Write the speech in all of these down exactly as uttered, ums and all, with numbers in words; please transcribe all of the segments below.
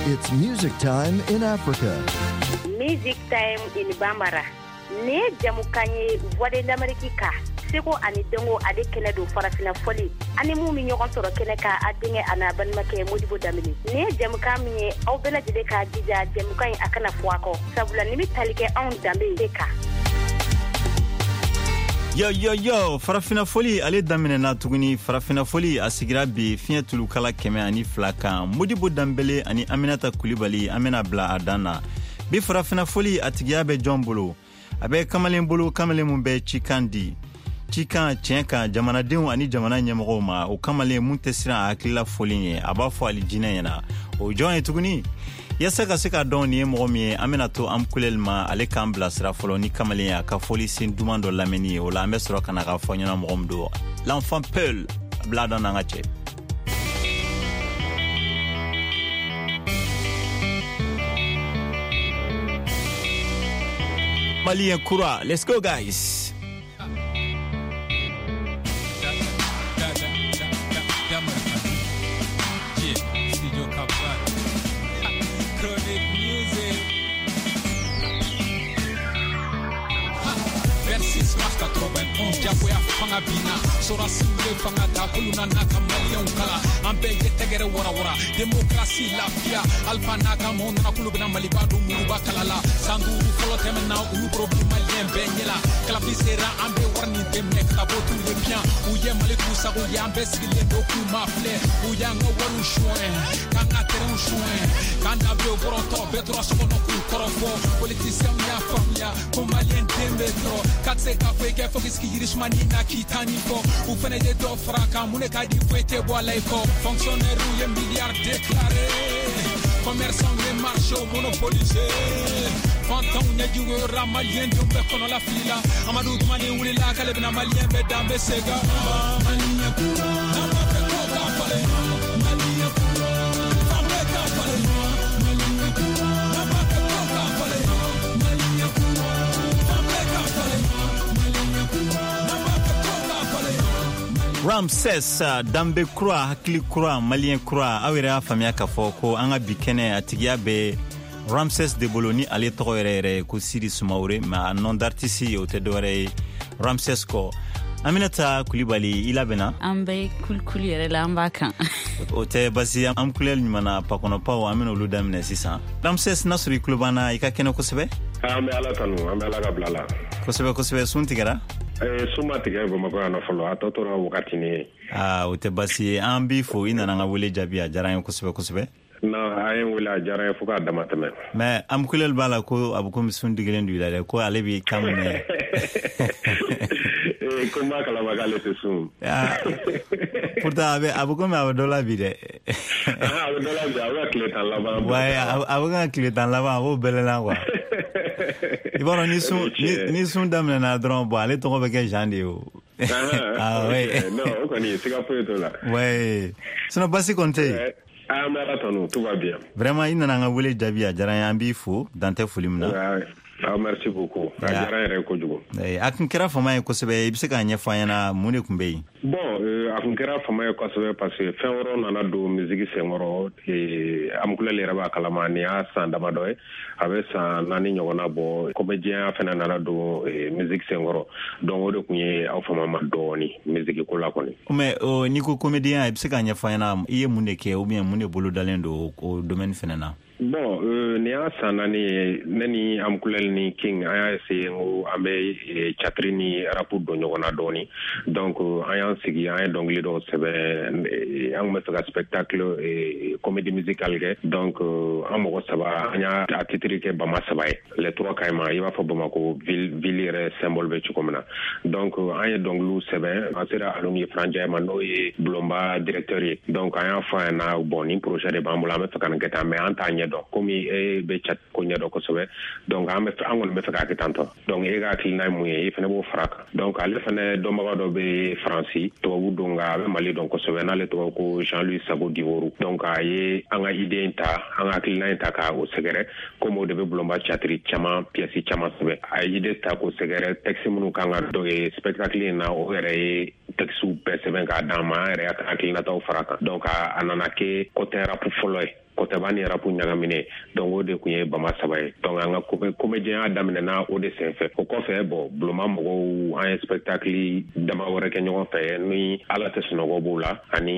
It's music time in Africa. Music time in Bambara. Ne jamukanye voix d'Amérique. Seko ani dengo ade kene do farafina foli. Ani mu mi ñogon toro kene ka adinge ana ban make Modibo Damini. Ne jamuka mi aw bela jide ka dija jamukan akana fuako. Sabula nimi talike on dambe deka. Yo yo yo farafina foli ale damine na tuguni farafina foli asigira bi fiye tulu kala keme ani flaka Modibo Dambele ani Aminata Kulibali amena bla adana bi farafina foli atigia be jombolo abe kamalen bolo kamalen mun be chikandi chika chenka jamana denw ani jamana nyamgo ma o kamalen mun tesira akila foli ye aba fo ali jinena o join tuguni yasaka seka don ni mo mi amena to am kulelma ale kan blasra folo ni kamalen ya ka foli sin dumando lameni o la mesro kana ka fo nyana mo mdo l'enfant peul blada na ngache Malien Kura, let's go guys. Jaboya fanga bina sora simbe fanga ta kuluna naka malion kala ambe yetegere wora wora demokrasi lafia alfa naka mon na kulubina malibadu muruba kalala sanduru folo temena u problem malien benyela kala bisera ambe warni temne kabo tout le bien ou ye maliku sa ou ye ambe skile doku mafle ou ya ngo waru shoe kanga tere shoe kanda be boronto betro sokono ku korofo politicien ya famia ko malien dembetro katse ka feke fokiski Mani na kitani fo ou fene de do fraka mune ka di fete boalay ko fonctionnaire ou ye milliard déclaré commerçant les marchés monopolisé fanton ne juwe ramalien de be kono la fila amadou mani wuli la kale bina malien be dambe sega malien kura na ma pe ko ka fale malien kura fambe ka fale malien kura na ma pe ko ka fale malien kura fambe ka fale malien kura Ramses Dambe Croix Hakili Croix Malien Croix awira famia kafoko anga bikene atigia be Ramses de Bologna ale toyere ko Siri Sumaure ma non d'artiste o te dore Ramses ko Aminata Kulibali ilabena ambe kulkuli yere lamba kan o te basi am kulel nyumana pakono pawo ameno ludamne sisa Ramses Nasri Kulubana ikakene ko sebe ambe ala tanu ambe ala gablala ko sebe ko sebe suntigara eh suma tige bo mako na follow atotoro wakati ni ah o te basi ambi fo ina na wule jabia jaran ko sebe ko sebe na ayen wula jaran fuka damatame mais am kulel bala ko abukum sundigelen du dale ko alebi kamne eh kuma kala magale se sun ah pourtant abe abukum abadola bide ah abadola bide awa kletan lava ouais abukum kletan lava o belela quoi ibaro ni sun ni sun damna na dron bo ale to ko be jandi o ah ouais non ko ni sika po to la ouais sono basi konte ah marathon tout va bien vraiment ina nga wule jabia jaran yambi fo dante fulimna ah merci beaucoup jaran re ko jugo eh akin kira fama ko sebe bisika nya fanyana mune kumbe bon akin kira fama ko sebe parce que fenro nana do musique sengoro e amkulele raba kalamani a sandama doy avec sa nani nyogona bo comédien fena nana do musique sengoro donc odo kunye aw fama ma doni musique ko la koni mais o niko comédien bisika nya fanyana iye muneke ou bien mune bolo dalendo au domaine fenana bon euh ni asa nani nani amkulel ni king aya se ngo ambe e chatrini rapu do nyogona doni donc aya sigi aya donc li do sebe ang me fega spectacle et comédie musicale ge donc amoko saba anya atitri ke bama saba les trois kaima il va fa bama ko ville ville symbole be chukomna donc aya donc lu sebe asira alumi franja mano e blomba directeur donc aya fa na boni projet de bambula me fega ngeta me antanya donc comme e be chat ko nyedo ko sobe donc am fe angol be faka kitanto donc e ga klina mu e fene bo fraka donc ale fene do ma do be franci to wudo nga be mali donc ko sobe na le to ko Jean-Louis Sabo Divoru donc aye anga idée ta anga klina ta ka o segere comme de be blomba chatri chama pièce chama sobe aye idée ta ko segere texte munu kanga do e spectacle na o ere texte be seben ka dama ere ka klina ta o fraka donc anana ke côté rap folo kotaba ni rapu ɲagamine donc o de kun ye bama saba ye donc an ka comédien daminɛna o de senfɛ o kɔfɛ bon buloma mɔgɔw an ye spectacle dama wɛrɛ kɛ ɲɔgɔn fɛ ni ala tɛ sunɔgɔ b'o la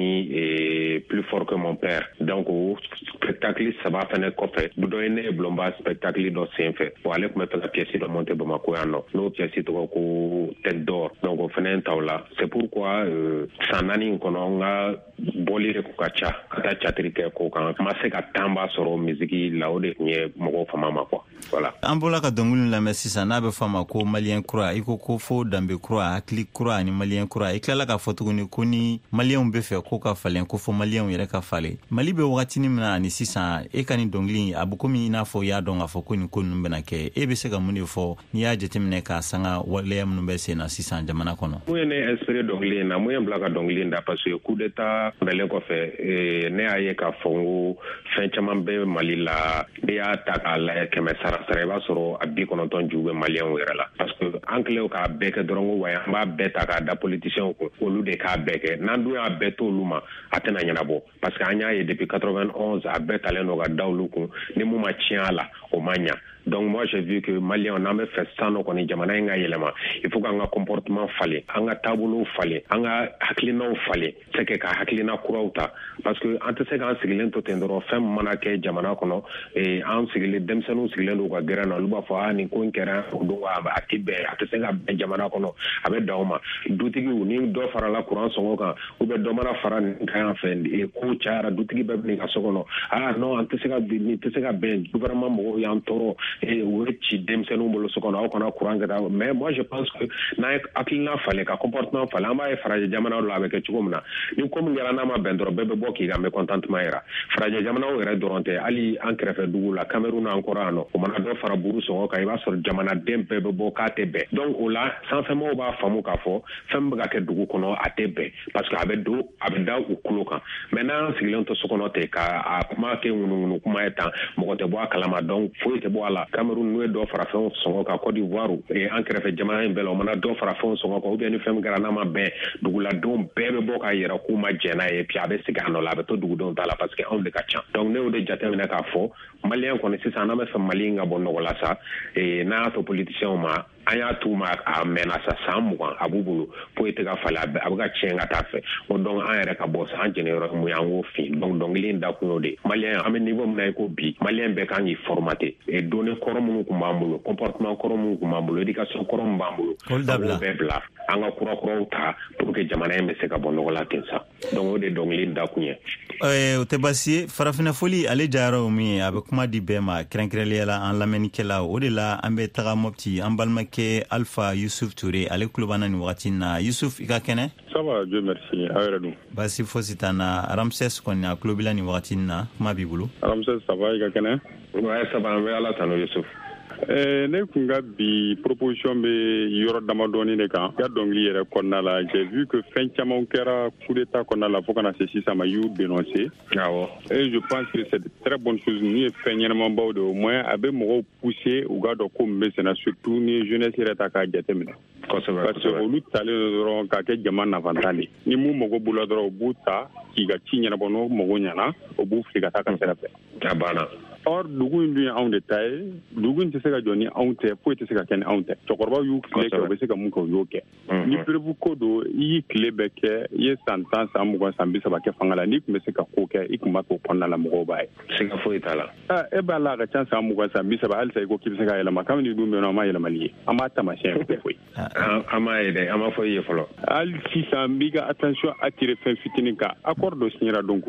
ani plus fort que mon père donc o spectacle saba fɛnɛ kɔfɛ dɔ ye ne ye bulonba spectacle dɔ senfɛ bon ale tun bɛ fɛ ka pièce dɔ monter Bamako yan nɔ n'o pièce tɔgɔ ko tête d'or donc o fɛnɛ taw la c'est pourquoi san naani in kɔnɔ n ka bɔli de ka ca ka taa catiri kɛ ko kan ma se ka temps b'a sɔrɔ musique la o de tun ye mɔgɔw fama ma quoi voilà. An bɔla ka dɔnkili lamɛn sisan n'a bɛ fɔ a ma ko malien kura i ko ko fo danbe kura hakili kura ani malien kura i tilala k'a fɔ tuguni ko ni malienw bɛ fɛ ko ka falen ko fo malienw yɛrɛ ka falen Mali bɛ wagatinin min na ani sisan e ka ni dɔnkili a bɛ komi i n'a fɔ i y'a dɔn k'a fɔ ko nin ko ninnu bɛna kɛ e bɛ se ka mun de fɔ n'i y'a jateminɛ k'a sanga waleya minnu bɛ sen na sisan jamana kɔnɔ. Mun ye ne inspiré dɔnkili in na mun ye bila ka dɔnkili in da parce que coup d'état bɛlen kɔfɛ ne y'a ye k'a fɔ ko fɛn caman bɛ Mali la n'i y'a ta k'a lajɛ kɛmɛ sara sara i b'a sɔrɔ a bi kɔnɔntɔn ju bɛ maliyɛnw yɛrɛ la parce que an kɛlen k'a bɛɛ kɛ dɔrɔn ko wa an b'a bɛɛ ta k'a da politiciens kun olu de k'a bɛɛ kɛ n'an dun y'a bɛɛ t'olu ma a tɛna ɲɛnabɔ parce que an y'a ye depuis quatre-vingt-onze a bɛɛ talen don ka da olu kun ni mun ma tiɲɛ a la o ma ɲa donc moi j'ai vu que maliyɛnw n'an bɛ fɛ san dɔ kɔni jamana in ka yɛlɛma il faut k'an ka comportement falen an ka taabolow falen an ka hakilinaw falen c'est que ka hakilina kuraw ta parce que an tɛ se k'an sigilen to ten dɔrɔn fɛn mana kɛ jamana kɔnɔ an sigilen denmisɛnninw sigilen don ka gɛrɛn na olu b'a fɔ ah nin ko in kɛra o don a tɛ bɛn a tɛ se ka bɛn jamana kɔnɔ a bɛ dan o ma dutigiw ni dɔ farala courant sɔngɔ kan ou bien dɔ mana fara nin kan yan fɛ ko cayara dutigi bɛɛ bɛ nin ka so kɔnɔ ah non an tɛ se ka nin tɛ se ka bɛn gouvernement mɔgɔw y'an tɔɔrɔ o ye ci denmisɛnninw bolo so kɔnɔ aw kana courant kɛ taa mais moi je pense que n'an ye hakilina falen ka comportement falen an b'a ye farajɛ jamanaw la a bɛ kɛ cogo min na ni ko min kɛra n'a ma bɛn dɔrɔn bɛɛ bɛ bɔ k'i ka mécontentement yira farajɛ jamanaw yɛrɛ dɔrɔn tɛ hali an kɛrɛfɛ dugu la Cameroun an kɔrɔ yan nɔ o mana dɔ fara buru sɔngɔ kan i b'a sɔrɔ jamanaden bɛɛ bɛ bɔ k'a tɛ bɛn donc o la sanfɛmɔgɔw b'a faamu k'a fɔ fɛn min bɛ ka kɛ dugu kɔnɔ a tɛ bɛn parce que a bɛ don a bɛ da u kulo kan mais n'an sigilen to so kɔnɔ ten ka a kuma kɛ ŋunuŋunu kuma ye tan mɔgɔ tɛ bɔ a kalama donc foyi tɛ bɔ a la Cameroun n'u ye dɔ fara fɛnw sɔngɔ kan Côte d'Ivoire an kɛrɛfɛ jamana in bɛɛ la o mana dɔ fara fɛnw sɔngɔ kan ou bien ni fɛn min kɛra n'a ma bɛn duguladenw bɛɛ bɛ bɔ k'a yɛrɛ k'u ma jɛn n'a ye puis a bɛ segin a nɔ la a bɛ to dugudenw ta la parce que anw de ka ca donc ne y'o de jateminɛ k'a fɔ maliyɛn kɔni sisan n'an bɛ fɛ Mali in ka bɔ nɔgɔ la sa n'a y'a to politiciens ma an y'a t'u ma a mɛnna sa san mugan a b'u bolo foyi tɛ ka falen a bɛ ka tiɲɛ ka taa fɛ o donc an yɛrɛ ka bɔ sa an jɛnɛ yɔrɔ mun ye an k'o fin donc dɔnkili in da kun y'o de maliyɛn an bɛ niveau min na i ko bi maliyɛn bɛɛ kan k'i formater données kɔrɔ minnu tun b'an bolo comportement kɔrɔ minnu tun b'an bolo éducation kɔrɔ min b'an bolo an k'o bɛɛ bila an ka kura kuraw ta pour que jamana in bɛ se ka bɔ nɔgɔ la ten sa donc o de dɔnkili in da kun ye. o tɛ baasi ye farafinna foli ale jayɔrɔ ye min ye a bɛ kuma di bɛɛ ma kɛrɛnkɛrɛnnenya la an lamɛnnikɛlaw o de la an bɛ taga Mopti an balimakɛ Alpha Youssouf Touré ale tulo b'an na nin wagati in na Youssouf i ka kɛnɛ. Ça va, Dieu merci. A yɛrɛ dun. Baasi fosi t'an na Ramses kɔni a tulo b'i la nin wagati in na kuma b'i bolo. Ramses ça va i ka kɛnɛ. Ouais ça va an bɛ Ala tanu Youssouf. Euh, ne kun ka bi proposition bɛ yɔrɔ damadɔni de kan ka dɔnkili yɛrɛ kɔnɔna la j'ai vu que fɛn caman kɛra coup d'état kɔnɔna la fo kana se sisan ma y'u dénoncer awɔ et je pense que c'est de très bonne chose n'u ye fɛn ɲɛnamabaw de au moins a bɛ mɔgɔw pousser u ka dɔn ko min bɛ senna surtout ni jeunesse yɛrɛ ta k'a jateminɛ kosɛbɛ parce que olu talen dɔrɔn k'a kɛ jama nafantan de ni mun mago b'u la dɔrɔn u b'u ta k'i ka ci ɲɛnabɔ n'o mago ɲɛna o b'u fili ka taa ka sira fɛ a banna or dugu in dun ye anw de ta ye dugu in tɛ se ka jɔ ni anw tɛ foyi tɛ se ka kɛ ni anw tɛ cɛkɔrɔbaw y'u tile kɛ u bɛ se ka mun kɛ u y'o kɛ ni perebu ko don i y'i tile bɛɛ kɛ i ye san tan san mugan san bi saba kɛ fanga la n'i tun bɛ se ka ko kɛ i tun b'a k'o kɔnɔna la mɔgɔw b'a ye siga foyi t'a la e b'a la a ka ca san mugan san bi saba halisa i ko k'i bɛ se ka yɛlɛma kabini dun bɛ yen nɔ an ma yɛlɛmali ye an b'a taamasiyɛn tɛ foyi an m'a ye dɛ an ma fɔ i ye fɔlɔ hali sisan n b'i ka attention attirer fɛn fitinin kan accord dɔ signera donc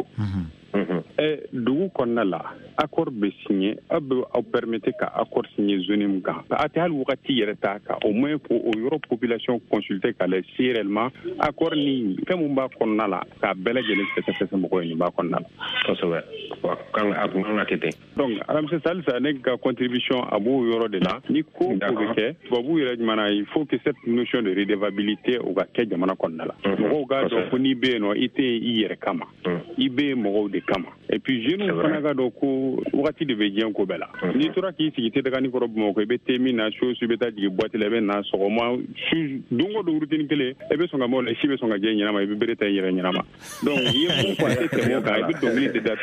Eh, dugu kɔnɔna la accord bɛ signé aw bɛ aw permettre ka accord signé zone min kan a tɛ hali wagati yɛrɛ t'a kan au moins ko o yɔrɔ population consulter k'a lajɛ si réellement accord ni fɛn min b'a kɔnɔna la k'a bɛɛ lajɛlen fɛsɛfɛsɛ mɔgɔw ye nin b'a kɔnɔna la kosɛbɛ kan a kun kan ka kɛ ten donc Ramses halisa ne ka contribution a b'o yɔrɔ de la ni ko o bɛ kɛ tubabu yɛrɛ jamana il faut que cette notion de redevabilité o ka kɛ jamana kɔnɔna la mɔgɔw k'a dɔn ko n'i bɛ yen nɔ i tɛ i yɛrɛ kama i bɛ mɔgɔw de kama et puis jeunes fana ka dɔn ko wagati de bɛ diɲɛ ko bɛɛ la n'i tora k'i sigi tedagani kɔrɔ Bamakɔ i bɛ te min na so i bɛ taa jigin boîte la i bɛ na sɔgɔma su don o don routine kelen i bɛ sɔn ka mɔgɔw la si bɛ sɔn ka jɛ ɲɛnama i bɛ bere ta i yɛrɛ ɲɛnama donc i ye mun fɔ a tɛ tɛmɛ o kan i bɛ dɔnkili de da tuguni ko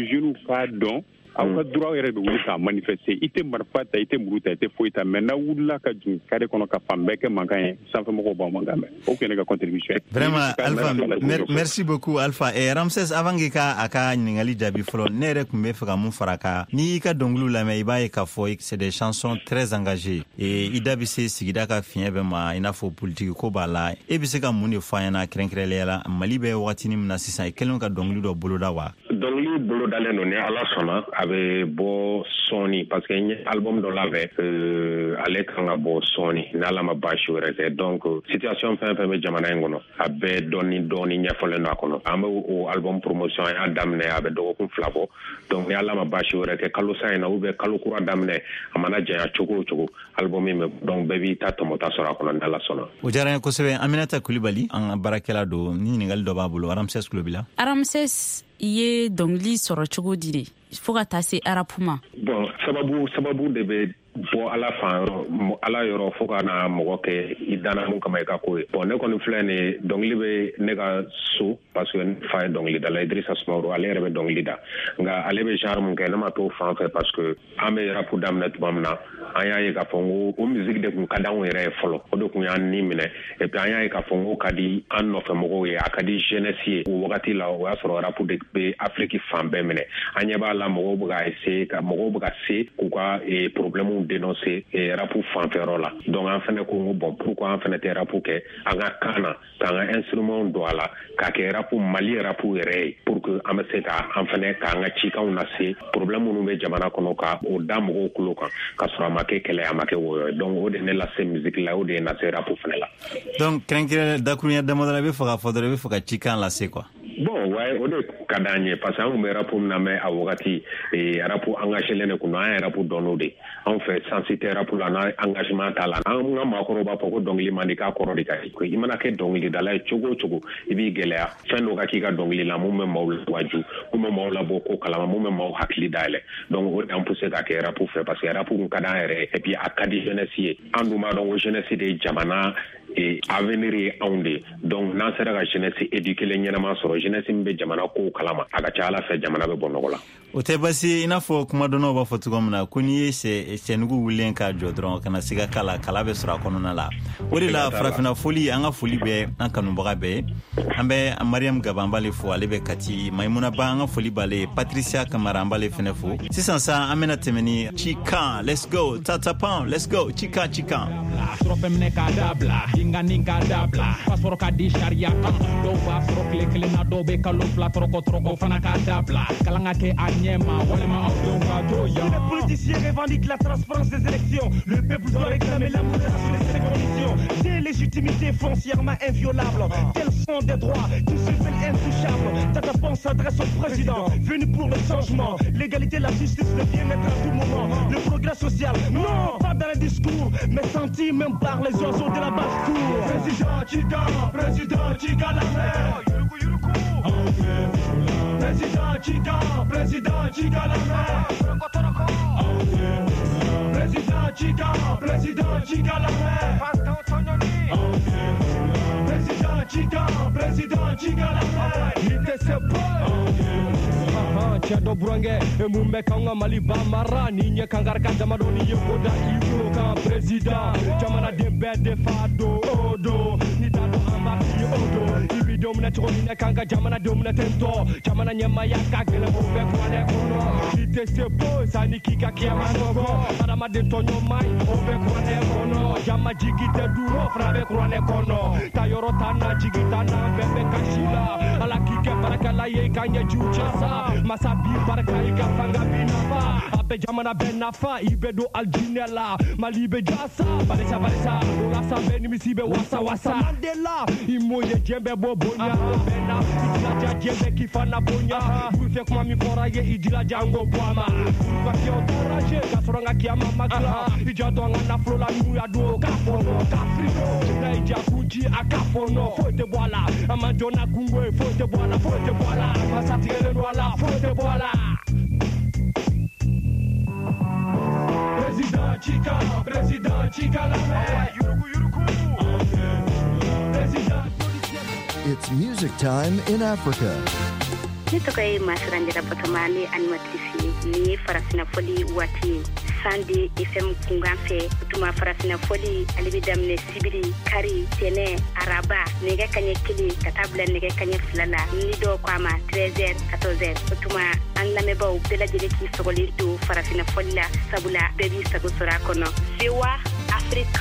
jeunes k'a dɔn aw ka droit yɛrɛ bɛ wuli k'a manifester i tɛ marifa ta i tɛ muru ta i tɛ foyi ta mais n'a wulila ka jigin carré kɔnɔ ka fan bɛɛ kɛ mankan ye sanfɛmɔgɔw b'aw mankan mɛn o tun ye ne ka contribution. Vraiment Alpha mer merci beaucoup Alpha et Ramses avant k'i ka a ka ɲininkali jaabi fɔlɔ ne yɛrɛ tun bɛ fɛ ka mun fara kan n'i y'i ka dɔnkiliw lamɛn i b'a ye k'a fɔ c'est des chansons très engagées et i da bɛ se sigida ka fiɲɛ bɛɛ ma i n'a fɔ politique ko b'a la e bɛ se ka mun de fɔ an ɲɛna kɛrɛnkɛrɛnnenya la Mali bɛ wagatinin min na sisan i kɛlen ka dɔnkili dɔ boloda wa. Dɔnkili bolodalen don ni Ala sɔnna a bɛ bɔ sɔɔni parce que n ye album dɔ labɛn euh, ale kan ka bɔ sɔɔni n'Ala ma baasi wɛrɛ kɛ donc situation fɛn fɛn bɛ jamana in kɔnɔ a bɛɛ dɔɔni dɔɔni ɲɛfɔlen don a kɔnɔ an bɛ o album promotion an y'a daminɛ a bɛ dɔgɔkun fila bɔ donc ni Ala ma baasi wɛrɛ kɛ kalo sa in na ou bien kalo kura daminɛ a mana janya cogo o cogo album in bɛ donc bɛɛ b'i ta tɔmɔta sɔrɔ a kɔnɔ ni Ala sɔnna. O diyara n ye kosɛbɛ Aminata Kulibali an ka baarakɛla don ni ɲininkali dɔ b'a bolo Ramses kulo b'i la. Ramses i ye dɔnkili sɔrɔ cogo di de fo ka taa se arapu ma. Bon sababu sababu de bɛ bɔ Ala fan yɔrɔ Ala yɔrɔ fo ka na mɔgɔ kɛ i danna mun kama i ka ko ye. Bon ne kɔni filɛ nin dɔnkili bɛ ne ka so parce que ne fa ye dɔnkilidala Idrissa Sumaworo ale yɛrɛ bɛ dɔnkili da nka ale bɛ genre mun kɛ ne ma t'o fan fɛ parce que an bɛ rapu daminɛ tuma min na an y'a ye k'a fɔ n ko o musique de tun ka di anw yɛrɛ ye fɔlɔ o de tun y'an ni minɛ et puis an y'a ye k'a fɔ n ko ka di an nɔfɛmɔgɔw ye a ka di jeunesse ye o wagati la o y'a sɔrɔ rapu de bɛ Afrique fan bɛɛ minɛ an ɲɛ b'a la mɔgɔw bɛ ka essayer ka mɔgɔw bɛ ka se k'u ka problèmes dénoncer rapu fanfɛyɔrɔ la donc an fɛnɛ ko n ko bon pourquoi an fɛnɛ tɛ rapu kɛ an ka kan na k'an ka instrument don a la k'a kɛ rapu Mali rapu yɛrɛ ye pour que an bɛ se ka an fɛnɛ k'an ka cikanw lase problème minnu bɛ jamana kɔnɔ ka o da mɔgɔw tulo kan ka sɔrɔ a ma kɛ kɛlɛ a ma kɛ wɔyɔ ye donc o de ne lase musique la o de ye na se rapu fɛnɛ la. donc kɛrɛnkɛrɛn dakuruɲɛ damadɔ la i bɛ fɛ ka fɔ dɔrɔn i bɛ fɛ ka cikan lase quoi. Bon, ouais, o de ka d'an ye parce que an kun bɛ rapu min lamɛn a wagati rapu engagélen de kun don an ye rapu dɔn de an fɛ sansi tɛ rapu la n'an engagement t'a la an ka maakɔrɔw b'a fɔ ko dɔnkili man di k'a kɔrɔ de ka di i mana kɛ dɔnkilidala ye cogo o cogo i b'i gɛlɛya fɛn dɔ ka k'i ka dɔnkili la mun bɛ maaw lawaju mun bɛ maaw labɔ ko kalama mun bɛ maaw hakili dayɛlɛ donc o de an poussé ka kɛ rapu fɛ parce que rapu kun ka d'an yɛrɛ ye et puis a ka di jeunesse ye an dun b'a dɔn ko jeunesse de ye jamana avenir ye anw de donc n'an sera ka jeunesse éduquer ɲɛnama sɔrɔ jeunesse min bɛ jamana kow kalama a ka ca Ala fɛ jamana bɛ bɔ nɔgɔ la. O tɛ basi i n'a fɔ kumadɔnnaw b'a fɔ cogo min na ko n'i ye sɛnugu wulilen k'a jɔ dɔrɔn kana se ka kala kala bɛ sɔrɔ a kɔnɔna la o de la farafina foli an ka foli bɛ an kanubaga bɛɛ an bɛ Mariam Gaba an b'ale fo ale bɛ Kati Maimuna Ba an ka foli b'ale Patricia Kamara an b'ale fɛnɛ fo sisan sa an bɛna tɛmɛ ni Chikan let's go Tatapan let's go Chikan Chikan Inga ninga dabla pasoro ka di sharia kan do ba soro kle kle na do be kalo pla troko troko fana ka dabla kalanga ke anyema wala ma on ka do ya les politiciens revendiquent la transparence des élections le peuple doit réclamer la modération de ces conditions des légitimités foncièrement inviolables tels sont des droits qui se veulent intouchables Tatapan s'adresse au président venu pour le changement l'égalité la justice le bien-être à tout moment le progrès social non pas dans les discours mais senti même par les oiseaux de la basse-cour. Président Chica, président Chica la mer. Président Chica, président Chica la mer. Président Chica, président Chica la mer. Président Chica, président Chica la mer. Il était Chado Burange, Mumbe Kanga Maliba Mara, Ninya Kangarka Jamadoni Yoda, Ibu Kan President, Jamana de Bede Fado, Odo, Nidado Amaki Odo, Ibi Domina Chonina Kanga Jamana Domina Tento, Jamana Nyamaya Kagela Mumbe Kwane Kono, Ite Sebo, Sani Kika Kiamanogo, Adama de Tonyo Mai, Obe Kwane Kono, Jama Jigite Duro, Frabe Kwane Kono, Tayoro Tana, Jigitana, Bebe Kashila, Ala Kike Barakala Ye Kanye Juchasa, Masabi Barakai Gafanga Binava, Abe Jamana Benafa, Ibedo Aljinela, Malibe Jasa, Barisa Barisa, Rasa Benimisibe Wasa Wasa, Mandela, Imoye Jembe Bobonya, Bena, Idila Jembe Kifana Bonya, Bufek Mami Foraye, Idila Jango Boama, Bakio Toraje, Kasoranga Kiama Magla, Ijadonga Nafrola Nuyado, Kafono, Kafrino, Naija Kuji, Akafono, Fote Boala, Amadona Kungwe, Fote Boala, Fote Boala, Masatire Wala, Fote Boala. Président Chica, président Chica la mer. Yuruku Yuruku. It's music time in Africa. ne tɔgɔ ye Masiranjara Batoma ne animatrice ni farafina fɔli waati Sandi F M kungan fɛ tuma farafina fɔli ale bɛ daminɛ sibiri kari tɛnɛ araba nɛgɛ kaɲɛ kelen ka taa bila nɛgɛ kaɲɛ fila la ni dɔw ko a ma treize heures quatorze heures o tuma an lamɛnbaaw bɛɛ lajɛlen k'i sɔgɔlen to farafina fɔli la sabula bɛɛ b'i sago sɔrɔ a kɔnɔ V O A Afrique.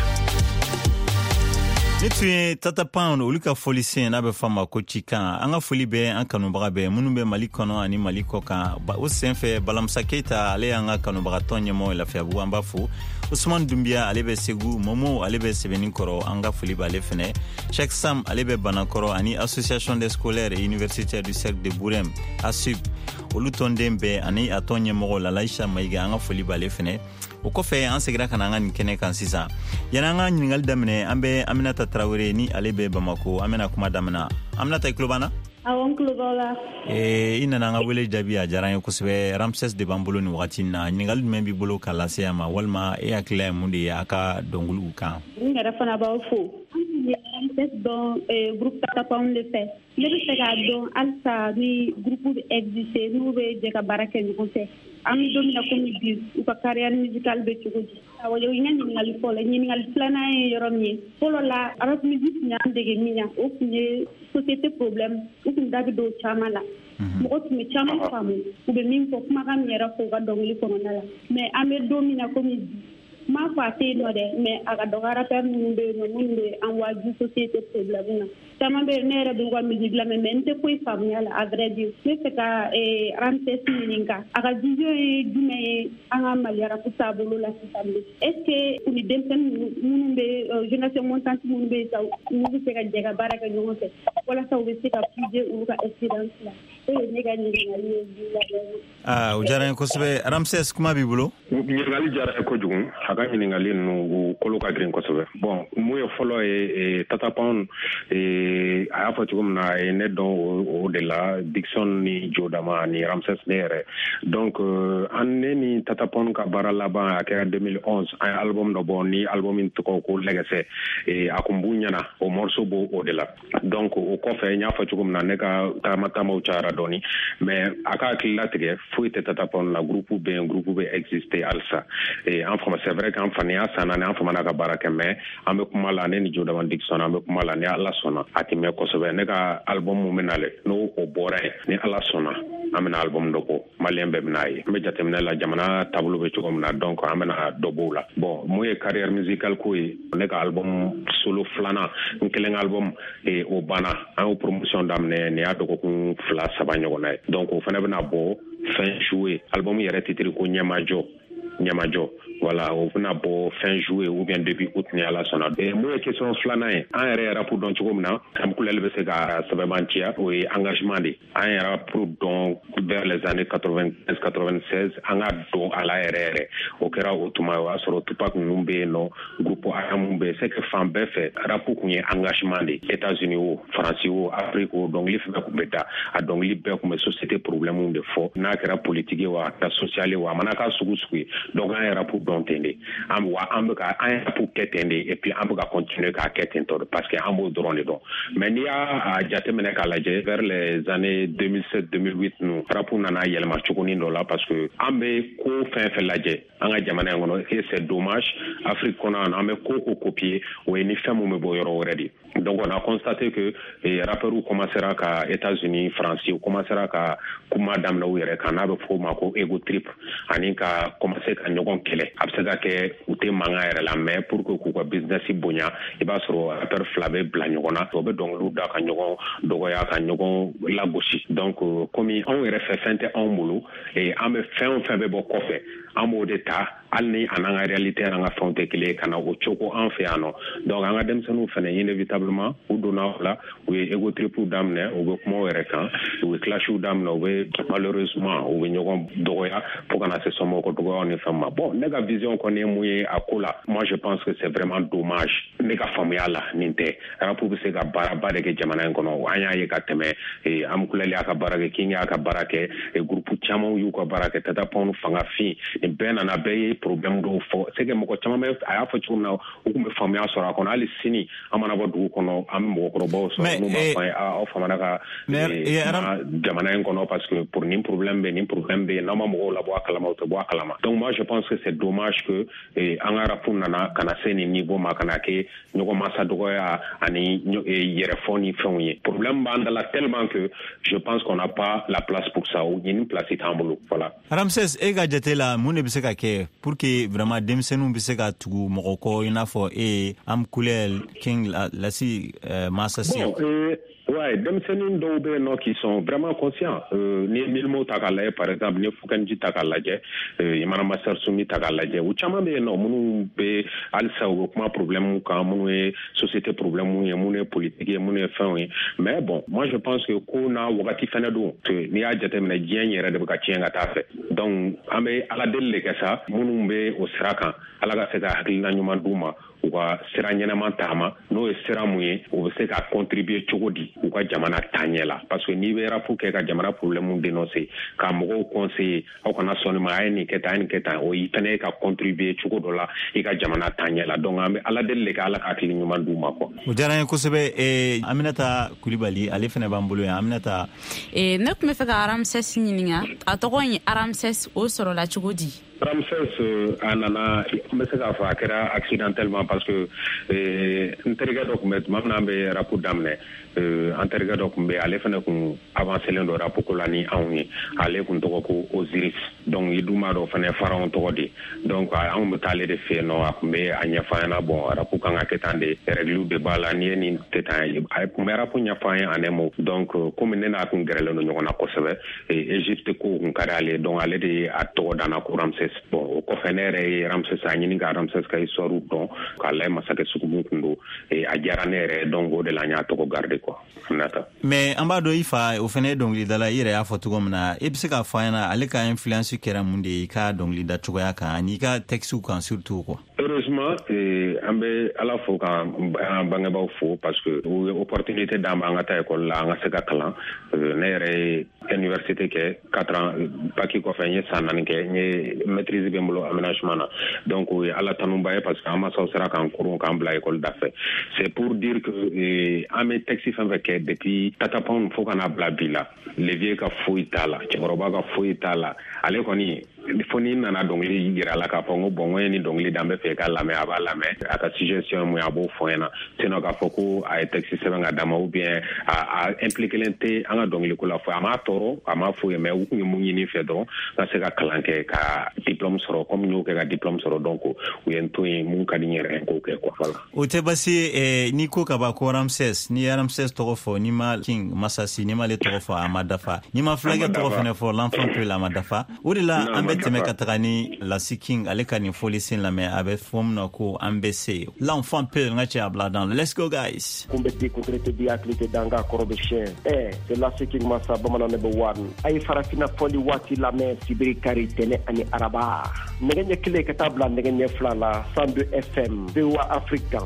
Ne tun ye Tata Pound olu ka foli sen n'a bɛ fɔ ma ko Cikan an ka foli bɛ an kanubaga bɛɛ minnu bɛ Mali kɔnɔ ani Mali kɔ kan o sen fɛ Balamusa Keita ale y'an ka kanubagatɔ ɲɛmɔgɔ Lafiyabugu an b'a fo Ousmane Doumbia ale bɛ Segu Momo ale bɛ Sɛbɛnnikɔrɔ an ka foli b'ale fɛnɛ Cheikh Sam ale bɛ Banakɔrɔ ani Association des scolaires et universitaires du cercle de Bourem A S U B olu tɔnden bɛɛ ani a tɔn ɲɛmɔgɔ Lalaïcha Maïga an ka foli b'ale fɛnɛ o kɔfɛ an segira ka na an ka nin kɛnɛ kan sisan yana an ka ɲininkali daminɛ an bɛ Aminata Traoré ni ale bɛ Bamako an bɛna kuma daminɛ Aminata i tulo b'an na awɔ n tulo b'aw la ee i nana an ka wele jaabi a diyara an ye kosɛbɛ Ramses de b'an bolo nin wagati in na ɲininkali jumɛn b'i bolo ka lase a ma walima e hakilila ye mun de ye a ka dɔnkiliw kan n yɛrɛ fana b'aw fo an ye Ramses dɔn groupe Tata Pound de fɛ ne bɛ fɛ k'a dɔn halisa ni groupe bɛ exister n'u bɛ jɛ ka baara kɛ ɲɔgɔn fɛ an bɛ don min na komi bi u ka carrière musicale bɛ cogo di awɔ n ka ɲininkali fɔlɔ ɲininkali filanan ye yɔrɔ min ye fɔlɔ la rap musique tun y'an dege min na o tun ye société problème u tun da bɛ don caman la mɔgɔ tun bɛ caman faamu u bɛ min fɔ kumakan min yɛrɛ fɔ u ka dɔnkili kɔnɔna la mais an bɛ don min na komi bi m'a fɔ a tɛ yen nɔ dɛ mais a ka dɔgɔ rappeur minnu bɛ yen nɔ minnu bɛ an waaju société problème na caman bɛ yen ne yɛrɛ bɛ u ka musique lamɛn mais n tɛ foyi faamuya la à vrai dire ne fɛ ka Ramses ɲininka a ka vision ye jumɛn ye an ka Mali rap taabolo la sisan bi est ce que u ni denmisɛnnin minnu bɛ génération montante minnu bɛ yen sa olu bɛ se ka jɛ ka baara kɛ ɲɔgɔn fɛ walasa u bɛ se ka puiser olu ka expérience la o ye ne ka ɲininkali ye bi la. aa o diyara n ye kosɛbɛ Ramses kuma b'i bolo. ɲininkali diyara n ye kojugu a ka ɲininkali ninnu kolo ka girin kosɛbɛ bon mun ye fɔlɔ ye Tata Pound a y'a fɔ cogo min na a ye ne dɔn o de la Dickson ni Jodama ni Ramses ne yɛrɛ donc an ne ni Tata Pound ka baara laban a kɛra deux mille onze an ye album dɔ bɔ ni album min tɔgɔ ko Lɛgɛsɛ a kun b'u ɲɛna o morceau b'o o de la donc o kɔfɛ n y'a fɔ cogo min na ne ka taama taamaw cayara dɔɔni mais a ka hakili latigɛ foyi tɛ Tata Pound la groupe bɛ yen groupe bɛ exister halisa an fama c'est vrai qu'an fana y'a san naani an fama n'a ka baara kɛ mais an bɛ kuma la ne ni Jodama Dickson an bɛ kuma la ni Ala sɔnna a tɛ mɛn kosɛbɛ ne ka album mun bɛ nalen n'o o bɔra yen ni Ala sɔnna an bɛna album dɔ bɔ maliyɛn bɛɛ bɛna ye n bɛ jateminɛ la jamana taabolo bɛ cogo min na donc an bɛna dɔ b'o la bon mun ye carrière musicale ko ye ne ka album solo filanan n kelen ka album o banna an y'o promotion daminɛ nin y'a dɔgɔkun fila saba ɲɔgɔnna ye donc o fana bɛna bɔ fin juillet album yɛrɛ titre ko ɲɛmajɔ ɲɛmajɔ voilà o bɛna bɔ fin juillet ou bien début août ni Ala sɔnna mun ye question filanan ye an yɛrɛ ye rap dɔn cogo min na Amkulɛli bɛ se ka sɛbɛntiya o ye engagement de an ye rap dɔn vers les années quatre-vingt-quinze quatre-vingt-seize an ka dɔn a la yɛrɛ yɛrɛ o kɛra o tuma o y'a sɔrɔ Tupac ninnu bɛ yen nɔ groupe A minnu bɛ yen c'est que fan bɛɛ fɛ rap kun ye engagement de États-Unis o France o Afrique o dɔnkili fɛn kun bɛ da a dɔnkili bɛɛ kun bɛ société problème de fɔ n'a kɛra politique ye wa a kɛra social ye wa a mana k'a sugu sugu ye donc an ye rap dɔn ten de an wa an bɛ ka an ye rap kɛ ten de et puis an bɛ ka continuer k'a kɛ ten tɔ de parce que an b'o dɔrɔn de dɔn mais n'i y'a jateminɛ k'a lajɛ vers les années deux mille sept deux mille huit nu rap nana yɛlɛma cogonin dɔ la parce que an bɛ ko fɛn fɛn lajɛ an ka jamana in kɔnɔ et c'est dommage Afrique kɔnɔ an bɛ ko ko copier o ye ni fɛn mun bɛ bɔ yɔrɔ wɛrɛ de donc on a constaté que eh, rappeurs commencera ka États-Unis France u commencera ka kuma daminɛ u yɛrɛ kan n'a bɛ fɔ o ma ko ego trip ani ka commencer ka ɲɔgɔn kɛlɛ a bɛ se ka kɛ u tɛ mankan yɛrɛ la mais pour que k'u ka business bonya i b'a sɔrɔ rappeur fila bɛ bila ɲɔgɔn na o bɛ dɔnkiliw da ka ɲɔgɔn dɔgɔya ka ɲɔgɔn lagosi donc komi anw yɛrɛ fɛ fɛn tɛ anw bolo an bɛ fɛn o fɛn bɛ bɔ kɔfɛ an b'o de ta hali ni an n'an ka réalité an ka fɛnw tɛ kelen ye ka na o cogo an fɛ yan nɔ donc an ka denmisɛnninw fana inévitablement u donna o la u ye ego tripiw daminɛ u bɛ kuma o yɛrɛ kan u bɛ clashiw daminɛ u bɛ malheureusement u bɛ ɲɔgɔn dɔgɔya fo ka na se somɔgɔw dɔgɔyaw ni fɛn ma bon ne ka vision kɔni ye mun ye a ko la moi je pense que c'est vraiment dommage ne ka faamuya la nin tɛ rap bɛ se ka baaraba de kɛ jamana in kɔnɔ an y'a ye ka tɛmɛ Amkulɛli y'a ka baara kɛ King y'a ka baara kɛ groupe camanw y'u ka baara kɛ Tata Pound fanga fin nin bɛɛ nana bɛɛ ye problème do fo c'est que moko chama me aya fo chuma o ko me famia sora kono ali sini amana bodu kono am mo ko bo so no ma fa a o famana ka jamana en kono parce que pour ni problème be ni problème be na ma mo la bo akala ma to bo akala ma donc moi je pense que c'est dommage que angara punana kana seni niveau ma kana ke nyoko masa do ya ani yere foni foni problème bandala tellement que je pense qu'on n'a pas la place pour ça ou une place itambulu voilà Ramses ega jatela mune biseka ke pour que vraiment demsenu biseka tugu moko ina fo e am kulel king la, la si euh, massa si bon, euh, ouais demsenu do be no qui sont vraiment conscients euh, ni milmo takala par exemple ni fukanji takala je euh, imana master sumi takala je u chama be no munu be alsa o kuma problème ka munu société problème mu munu politique munu fin mais bon moi je pense que ko na wakati fana do ni a jate mena jien yere de ka tienga ta fait donc ambe ala delle ke sa munu be o siraka ala ga se ka hakilina nyuma duma ou ka sira ɲɛnaman taama n'o ye sira mun ye o bɛ se ka contribuer cogo di u ka jamana taaɲɛ la parce que n'i bɛ rapport kɛ ka jamana problème dénoncer ka mɔgɔw conseiller aw kana sɔnni ma a ye nin kɛ tan a ye nin kɛ tan o i fana ye ka contribuer cogo dɔ la i ka jamana taaɲɛ la donc an bɛ ala deli de kɛ ala ka hakili ɲuman d'u ma quoi. o diyara n ye kosɛbɛ ee Aminata Kulibali ale fana b'an bolo yan Aminata. ee ne tun bɛ fɛ ka Ramses ɲininka a tɔgɔ ye Ramses o sɔrɔla cogo di. Ramses euh, a nana n bɛ se k'a fɔ a kɛra accidentellement parce que euh, n terikɛ dɔ tun bɛ tuma min na an bɛ rapport daminɛ euh, an terikɛ dɔ tun bɛ ale fana tun avancelen dɔ rapport ko la ni anw ye ale tun tɔgɔ ko Osiris donc i dun b'a dɔn fana Pharaon tɔgɔ de donc anw bɛ taa ale de fɛ yen nɔ a tun bɛ a ɲɛfɔ an ɲɛna bon rapport kan ka kɛ tan de règle de b'a la n'i ye nin tɛ tan ye a tun bɛ rapport ɲɛfɔ an ye en un mot donc komi ne n'a tun gɛrɛlen don ɲɔgɔn na kosɛbɛ Égypte ko tun ka di ale donc ale de a tɔgɔ danna ko Ramses bon o kɔfɛ ne yɛrɛ ye Ramses a ɲini ka Ramses ka histoire dɔn k'a layɛ masakɛ sugu min tun don a diyara ne yɛrɛ donc o de la n y'a tɔgɔ garder quoi Aminata. mais an b'a dɔn i fa o fana ye dɔnkilidala i yɛrɛ y'a fɔ cogo min na i bɛ se k'a fɔ an ɲɛna ale ka influence kɛra mun de ye i ka dɔnkilida cogoya kan ani i ka texte kan surtout quoi. heureusement an bɛ ala fo ka bangebaaw fo parce que u ye opportunité d'an ma an ka taa école la an ka se ka kalan ne yɛrɛ ye université kɛ quatre ans bac kɔfɛ n ye san naani kɛ n ye maîtrise bɛ n bolo aménagement na donc o ye ala tanuba ye parce que an masaw sera k'an kurun k'an bila école da fɛ c'est pour dire que an bɛ texte fɛn fɛn kɛ depuis tatapanw fo ka n'a bila bi la levier ka foyi t'a la cɛkɔrɔba ka foyi t'a la ale kɔni fo n'i nana dɔnkili yira la k'a fɔ n ko bon n ye nin dɔnkili da n bɛ fɛ k'a lamɛn a b'a lamɛn a ka suggestion mun ye a b'o fɔ n ɲɛna sinon k'a fɔ ko a ye texte sɛbɛn ka d'a ma ou bien a impliquelen tɛ an ka dɔnkiliko la fɔ a m'a tɔɔrɔ a m'a fɔ ye mais u tun ye mun ɲini fɛ dɔrɔn ka se ka kalan kɛ ka diplôme sɔrɔ comme n y'o kɛ ka diplôme sɔrɔ donc u ye n to yen mun ka di n yɛrɛ n k'o kɛ quoi voilà. o tɛ basi n'i ko ka ban ko Ramses n'i ye Ramses tɔgɔ fɔ n'i ma King Masasi n'i ma ale tɔgɔ fɔ a ma dafa n'i ma fulakɛ tɔgɔ fana fɔ l'enfant peut la ma dafa o de la an bɛ tɛmɛ ka taga ni Lasi King ale ka nin foli sen lamɛn a bɛ fɔ min na ko an bɛ se l'enfant peut n ka cɛ a bila dan let's go guys. kun bɛ di kun tɛ di hakili tɛ dan ka kɔrɔ bɛ siyɛn ɛ c'est Lasi King Masa bamanan ne bɛ wari a ye farafinna fɔli waati lamɛn sibiri kari tɛnɛ ani araba nɛgɛ ɲɛ kelen ka taa bila nɛgɛ ɲɛ fila la cent deux F M V O A Afrique.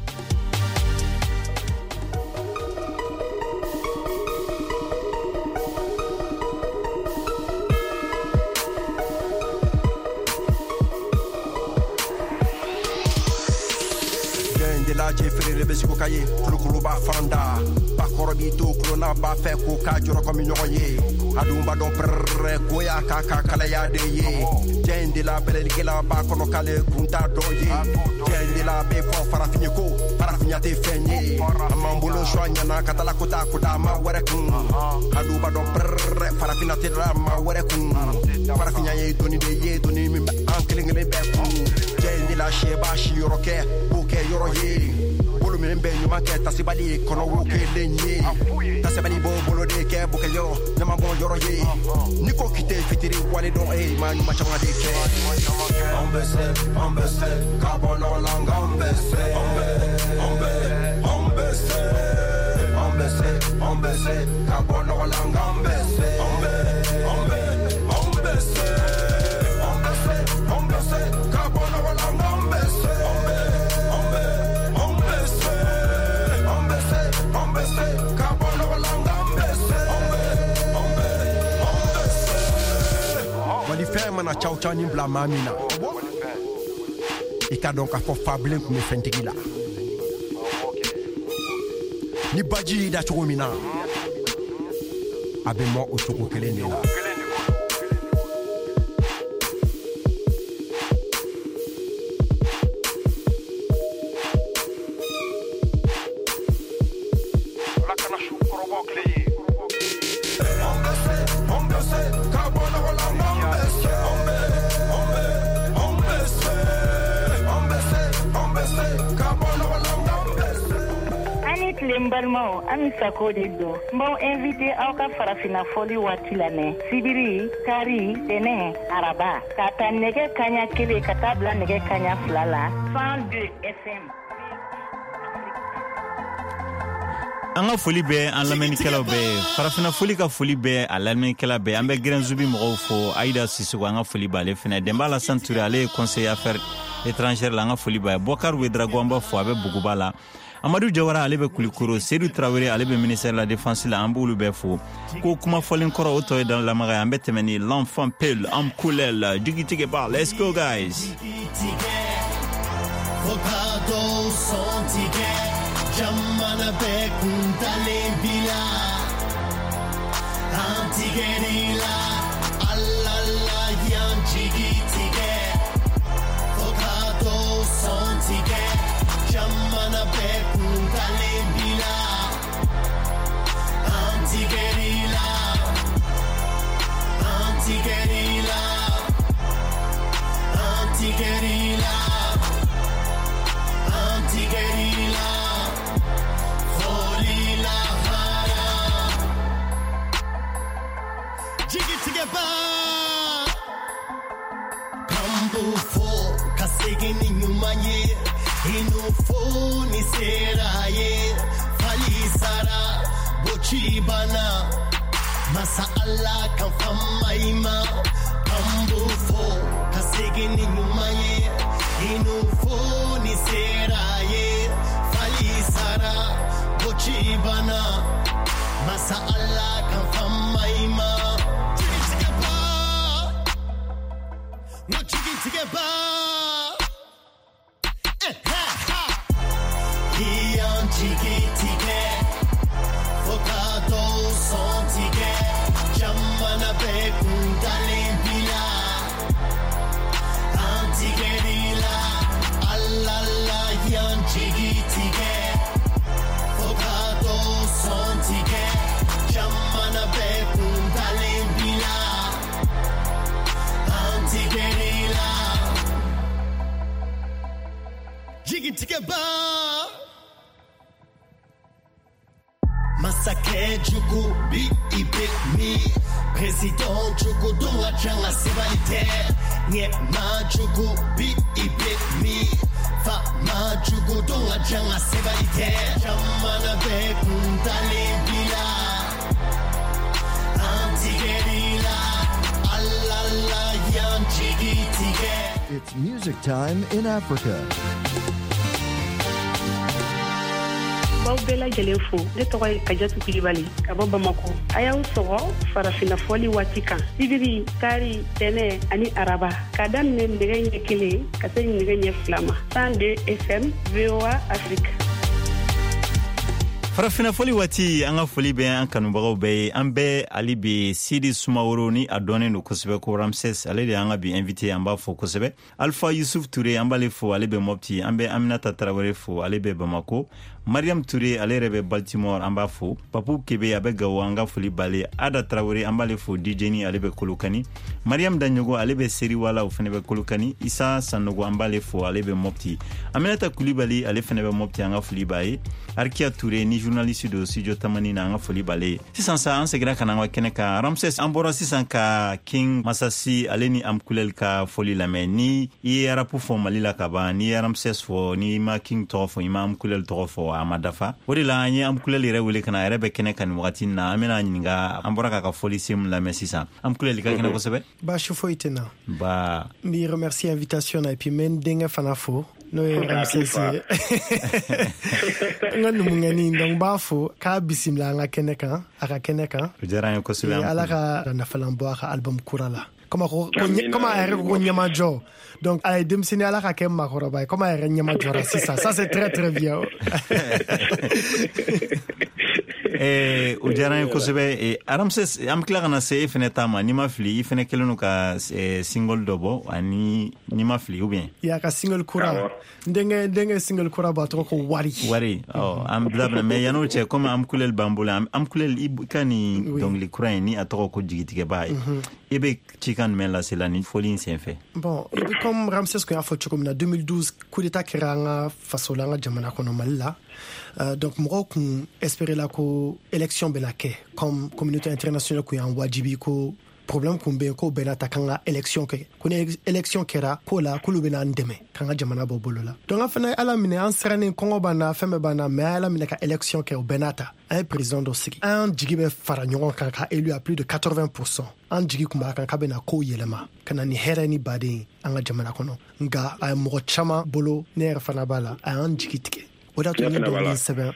Jeffery Rebesico Kaye, Kuluba Fanda, Bakorobito, Klona Bafe, Koka, Jorokomi Noye, Adumba Don Prre, Koya Kaka Kalaya de Ye, Jen de la Belikela Bakono Kale, Kunta Doye, Jen de la Befo Farafinico, Parafignate Fenye, Mambulo Shwanyana, Katalakota, Kodama, Werekun, Aduba Don Prre, Farafinate Rama, Werekun, Parafinaye, Doni de Ye, Doni, Uncle Beku, Jen de la Shebashi Roke, Buke Yoroye. Bolo min be nyuma ke tasibali kono woke lenye tasibali bo bolo de ke buke yo nyama bon yoro ye niko kite fitiri wale don e ma nyuma chama de ke ombese ombese carbono langa ombese ombe ombese ombese ombese carbono langa ombese ombe ombe ombese ombese ombese carbono langa ombese Wali fema na chau chau ni bla mamina i ka dɔn k'a fɔ fablen kun bɛ fɛntigi la ni baji y'i da cogo min na a bɛ mɔ o cogo kelen de la Mbalmao ami sako de do mbaw invité aw ka farafina foli wati la ne sibiri kari tene araba ka ta nege kanya kele ka tabla nege kanya flala cent deux F M anga foli be an lamɛnnikɛlaw bɛ farafina foli ka foli bɛ a lamɛnnikɛla bɛ an bɛ Grɛn Zubi mɔgɔw fo Aïda Sissoko an ka foli b'ale fɛnɛ Demba Alassane Touré ale ye conseiller affaires étrangères la an ka foli b'a ye Bokar Ouedraogo an b'a fo a bɛ Buguba la Amadou Jawara ale bɛ Kulikoro Seydou Traoré ale bɛ ministère de la défense la an b'olu bɛɛ fo ko kuma fɔlen kɔrɔ o tɔ ye dans lamaga ye an bɛ tɛmɛ ni l'enfant Peul Am Koulel Digi Tige Ba let's go guys Jamana bekundale bila antigerila alala yan chigitige focado sontige jamana bekundale bila antigerila antigerila antigerila antigerila Kambu kasege ni nyumanye inufo ni seraye falisara bochibana masa Allah kan famaima kambu kasege ni nyumanye inufo ni seraye falisara bochibana masa Allah kan famaima no chicken to get by. Eh, ha, ha. He on chicken to get. Focado son ticket. Jamana bekundale bila. Antigerila. Alala yan chicken to get. Focado son ticket. Jamana bekundale bila. Antigerila Jiggy Tikeba Masake Juku Bi Ibe Mi Président Juku Donga Changa Sivalite Nye Ma Juku Bi Ibe Mi Fa Ma Juku Donga Changa Sivalite Jamana Bekundale Bila Antigerila It's music time in Africa. Baw bɛɛ lajɛlen fo ne tɔgɔ ye Kajatu Kulibali ka bɔ Bamako a y'aw sɔgɔ farafina fɔli waati kan sibiri kari tɛnɛ ani araba ka daminɛ nɛgɛ ɲɛ kelen ka se nɛgɛ ɲɛ fila ma cent deux F M V O A Afrique. farafina foli waati an ka foli bɛ an kanubagaw bɛɛ ye an bɛɛ ali bi Sidi Sumaworo ni a dɔnnen don kosɛbɛ ko Ramses ale de an ka bi invité an b'a fo kosɛbɛ Alpha Yusuf Touré an b'ale fo ale bɛ Mopti an bɛ Aminata Traoré fo ale bɛ Bamako Mariam Touré ale yɛrɛ bɛ Baltimore an b'a fo Papu Kebe a bɛ Gawo an ka foli b'ale Ada Traoré an b'ale fo D J ni ale bɛ Kolokani Mariam Danyogo ale bɛ Seriwala o fɛnɛ bɛ Kolokani Isa Sanogo an b'ale fo ale bɛ Mopti Aminata Kulibali ale fɛnɛ bɛ Mopti an ka foli b'a ye Arkia Touré ni journaliste do studio Tamani na an ka foli b'ale sisan sa an segira ka na an ka kɛnɛ kan Ramses an bɔra sisan ka King Masasi ale ni Am Koulel ka foli lamɛn ni i ye rapu fɔ Mali la ka ban ni ye Ramses fɔ ni ma King tɔgɔ fɔ i ma Am Koulel tɔgɔ fɔ a ma dafa o de la an ye Am Koulel yɛrɛ wele ka na a yɛrɛ bɛ kɛnɛ kan nin wagati na an bɛna ɲininka an bɔra k'a ka foli se mun lamɛn sisan Am Koulel ka kɛnɛ kosɛbɛ baasi foyi tɛ na ba n b'i remercier invitation na et puis n bɛ n denkɛ fana fo n'o ye Ramses ye n ka numukɛnin donc b'a fo k'a bisimila an ka kɛnɛ kan a ka kɛnɛ kan o diyara an ye kosɛbɛ ala ka nafalan bɔ a ka album kura la Comment comment est Nyamajo. Donc à demsini ala ka ke makoroba comment est Nyamajo c'est ça. Ça c'est très très bien. Eh o jara ko sebe e Ramses am kila na se fene tama ni mafli fene kelenu ka single dobo ani ni mafli ou bien ya ka single kura ndenge ndenge single kura ba to ko wari wari oh am blabna me yano che comme am kulel bambula am kulel ibkani donc li kura ni atoko ko jigitike ba ebe chikan men la c'est la ni folie c'est fait bon et comme Ramses ko ya fo comme na deux mille douze coup d'état kiranga fasola nga jamana kono malla. Euh, donc moi qu'on espérait la ko élection benake comme communauté internationale ko en wajibi ko problème ko be ko benata kanga élection ke ko élection kera ko la ko lubena ndeme kanga jamana bobolola donc afana ala mine ansrane kongo bana femme bana mais ala mine ka élection ke benata un président d'Osiki un jigibe faranyon kanga élu à plus de quatre-vingts pour cent un jigi kuma kanga bena ko yelema kana ni herani bade anga jamana kono nga ay mo chama bolo ne fana bala un jigi tike oda to ni do sebe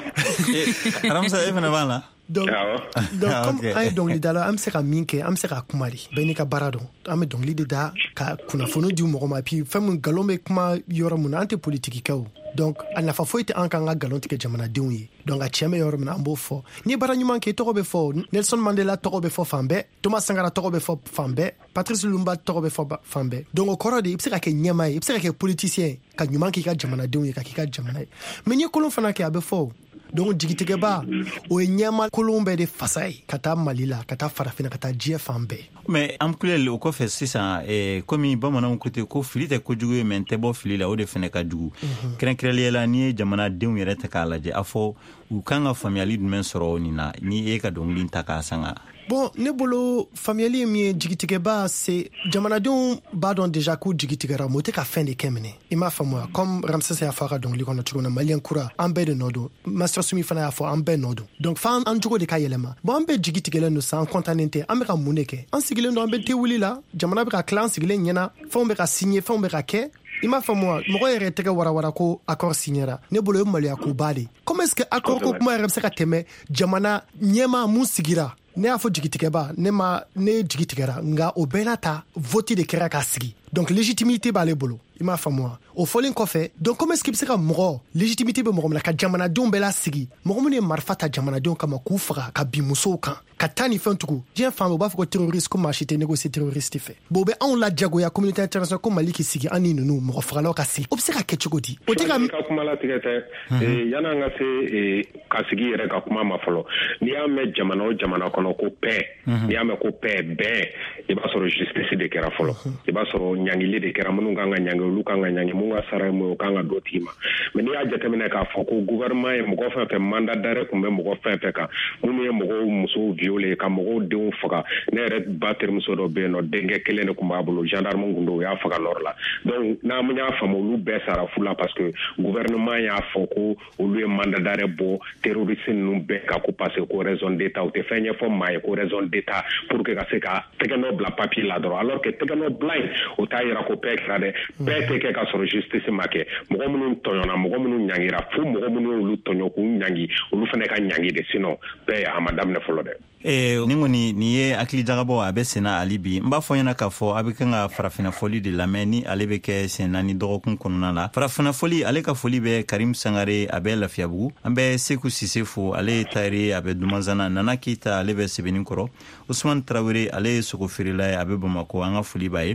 Ramsa even bala donc donc comme ay donc li dala am sera minke am sera kumari beni ka barado am donc li da ka kuna fono di mo ma pi fam galombe kuma yoro mun ante politique kaw donc ana fa foite an kan galon tike jamana diwi donc a cheme yoro mun ambo fo ni bara nyuma ke to be fo Nelson Mandela to be fo fambe Thomas Sankara to be fo fambe Patrice Lumumba to be fo fambe donc okoro de ipsika ke nyama ipsika ke politicien ka nyuma ke ka jamana diwi ka ka jamana mais ni kolon fana ke abe fo donc jigitike ba o nyama kolombe de fasai kata malila kata farafina kata jefambe mais am kulel o ko fe sisa e komi bamana on kote ko filite ko jugo men te bo filila o de fene ka jugu kren krele la ni jamana de yere ta kala je afo u kanga family men soro ni na ni e ka don lin ta ka sanga bon ne bolo family mi jigitike ba c'est jamana don ba don déjà ko jigitike ra mote ka fin de kemene ima famwa comme Ramses ya fara donc li kono tugona malien kura ambe de nodo master sumi fana ya fo ambe nodo donc fan an jugo de ka yelema bon ambe jigitike le no san kontanente ameka muneke an sigile ndo ambe te wulila jamana be ka clan sigile nyena fon be ka signer fon be ka ke ima famwa mo yere tege wara wara ko accord signera ne bolo mali ya ko bali comment est-ce que accord ko kuma Ramses ka teme jamana nyema musigira ne afo jigitike ba ne ma ne jigitikera nga obenata voter de kera ka sigi donc légitimité ba le bolo ima famwa o folin ko fe donc comment est-ce que sera moro légitimité be moro la ka jamana don bela sigi moro mun marfata jamana don kama ku fara ka bi muso kan ka tani fantuku je famo ba fako terroriste ko machite négocier terroriste fait bobe on la jago ya communauté internationale ko maliki sigi ani nunu moro fara lo ka sigi obsera ke chugodi o tega ka kuma la tigete e yana nga se e ka sigi yere ka kuma ma folo ni ame jamana o jamana kono ko pe ni ame ko pe be e ba soro justice de kera folo e ba soro nyangile de kera munu nganga nyangi lu kanga nyangi munga sara mo kanga dotima mais ni aje temene ka foko gouvernement e mo ko fa fe mandat d'arrêt ko me mo ko fa fe ka munu e mo ko muso violé ka mo ko de faka ne re bater muso do be no denge kele ne ko mabulu gendarme ngundo ya faka lorla donc na mu nya fa mo lu be sara fula parce que gouvernement ya foko o lu e mandat d'arrêt bo terroriste nu be ka ko passer ko raison d'état ou te fenye fo mai ko raison d'état pour que ka se ka tegeno bla papier la droit alors que tegeno blind o tayira ko pe krade pe te ke ka soro justice make mo ko munu toyona mo ko munu nyangira fu mo ko munu lu tonyo ku nyangi lu fene ka nyangi de sinon pe a madame ne folo de e ningoni ni ye akili jagabo abe sena alibi mba foyana ka fo abe kanga farafina foli de lameni alebe ke sena ni dogokun konona la farafina foli ale ka foli be Karim Sangare abe lafiabu ambe Sekou Sisefo ale tayri abe dumanzana nana kita alebe sebenin koro Ousmane Traoré ale soko firila abe Bamako anga foli bae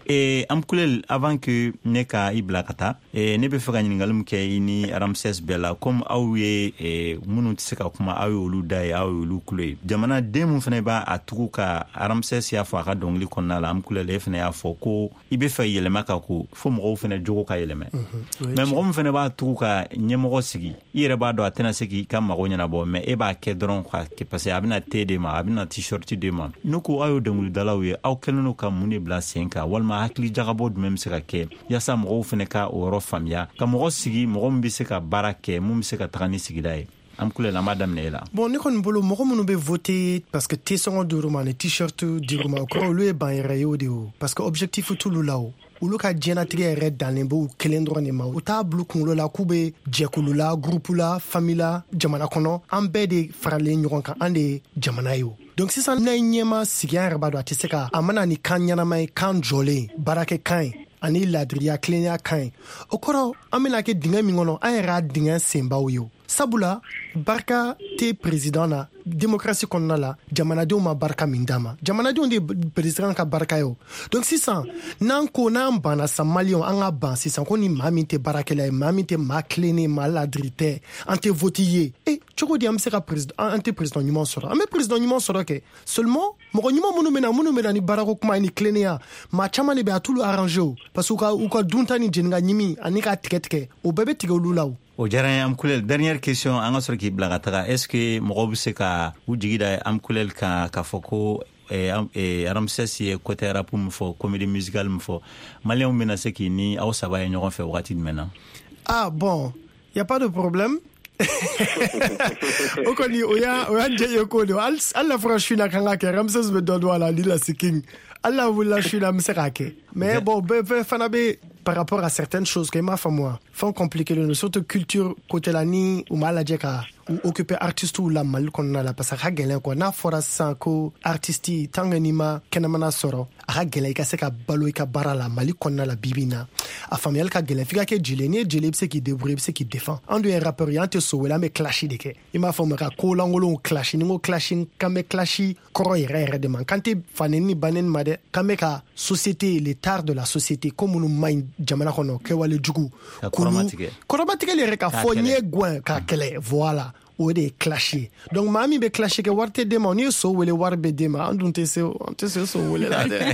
e amkulel avant que neka iblakata e nebe fega nyingalum ke ini Ramses Bella comme awye e munu tseka kuma awu olu dai awu olu kule na demu fene ba atuku ka Ramses ya fa ka dongli konna la amkule le fene ya fo ko ibe fa yelema ka ko fo mo fene jogo ka yelema mais mo fene ba atuku ka nyemo sigi ire ba do atena sigi ka mago nyana bo mais e ba ke dron ka ke passe abina tede ma abina t-shirt de ma nuko ayo dongli dalawe aw kelno ka muni bla senka walma hakli jagabo même se ka ke ya sa mo fene ka o ro famia ka mo sigi mo mbi se ka barake mo mbi se ka trani sigi dai amkule la madame Nela bon ne kon bolo mo mo be voter parce que t son de roman t-shirt du roman ko lui ban rayo de parce que objectif tout lu lao olu ka diɲɛnatigɛ yɛrɛ dannen b'u kelen dɔrɔn de ma u t'a bulu kunkolo la k'u be jɛkulu la grupu la fami la jamana kɔnɔ an bɛɛ de faralen ɲɔgɔn kan an de ye jamana ye o donc sisan n'a ye ɲɛma sigi an yɛrɛ b'a dɔn a tɛ se ka a mana ni kan ɲɛnama ye kan jɔlen baarakɛ kan ye ani ladiriya kilenya kan ye o kɔrɔ an bena kɛ dingɛ min kɔnɔ an yɛrɛ a dingɛ senbaw ye o sabula barika tɛ président na démocratie kɔnɔna la jamanadenw ma barika min d'a ma jamanadenw de président ka barika ye o donc sisan n'an ko n'an banna sa maliyɛnw an ka ban sisan ko ni maa min tɛ baarakɛla ye maa min tɛ maa tilennen maa ladiri tɛ an tɛ vote ye e cogo di an bɛ se ka président an tɛ président ɲuman sɔrɔ an bɛ président ɲuman sɔrɔ kɛ seulement mɔgɔ ɲuman minnu bɛ na minnu bɛ na ni baarako kuma ye ni tilennenya maa caman de bɛ a t'olu arranger o parce que u ka u ka dunta ni jeni ka ɲimi ani ka tigɛ tigɛ o bɛɛ bɛ tigɛ olu la o o diyara an ye Amkulel dernière question an ka sɔrɔ k'i bila ka taga est ce que mɔgɔw bɛ se ka u jigi da Amkulel kan k'a fɔ ko Ramses ye côté rap min fɔ comédie musicale min fɔ maliyɛnw bɛna se k'i ni aw saba ye ɲɔgɔn fɛ wagati jumɛn na ah bon y a pas de problème o kɔni o y'a o y'a jɛ ye ko de hali n'a fɔra su in na kan ka kɛ Ramses bɛ dɔ dɔn a la ni la King hali n'a wulila su in na an bɛ se k'a kɛ mais bon bɛɛ fana bɛ par rapport à certaines choses que m'a fait moi font compliquer le surtout culture côté la ni ou mal lajɛ ka ou occuper artiste ou la mal kɔnɔna la parce que a ka gɛlɛn quoi n'a fɔra sisan ko artiste tant que ni ma kɛnɛmana sɔrɔ a ka gɛlɛn i ka se ka balo i ka baara la Mali kɔnɔna la bibi in na a faamuyali ka gɛlɛn f'i ka kɛ jeli n'i ye jeli i bɛ se k'i débrouiller i bɛ se k'i défend an dun ye rappeur ye an tɛ sowele an bɛ clash de kɛ i m'a fɔ ma ka ko lankolonw clash ni ko clash kan bɛ clash kɔrɔ yɛrɛ yɛrɛ de ma kan tɛ faneni ni baneni ma dɛ kan bɛ ka société l'état de la société ko minnu ma ɲi jamana kɔnɔ kɛwale jugu kɔrɔbatigɛli yɛrɛ ka fɔ ɲɛ guwan k'a kɛlɛ voilà o de ye clash ye donc maa min bɛ clash kɛ wari tɛ d'e ma n'i ye so wele wari bɛ d'e ma an dun tɛ se an tɛ se so wele la dɛ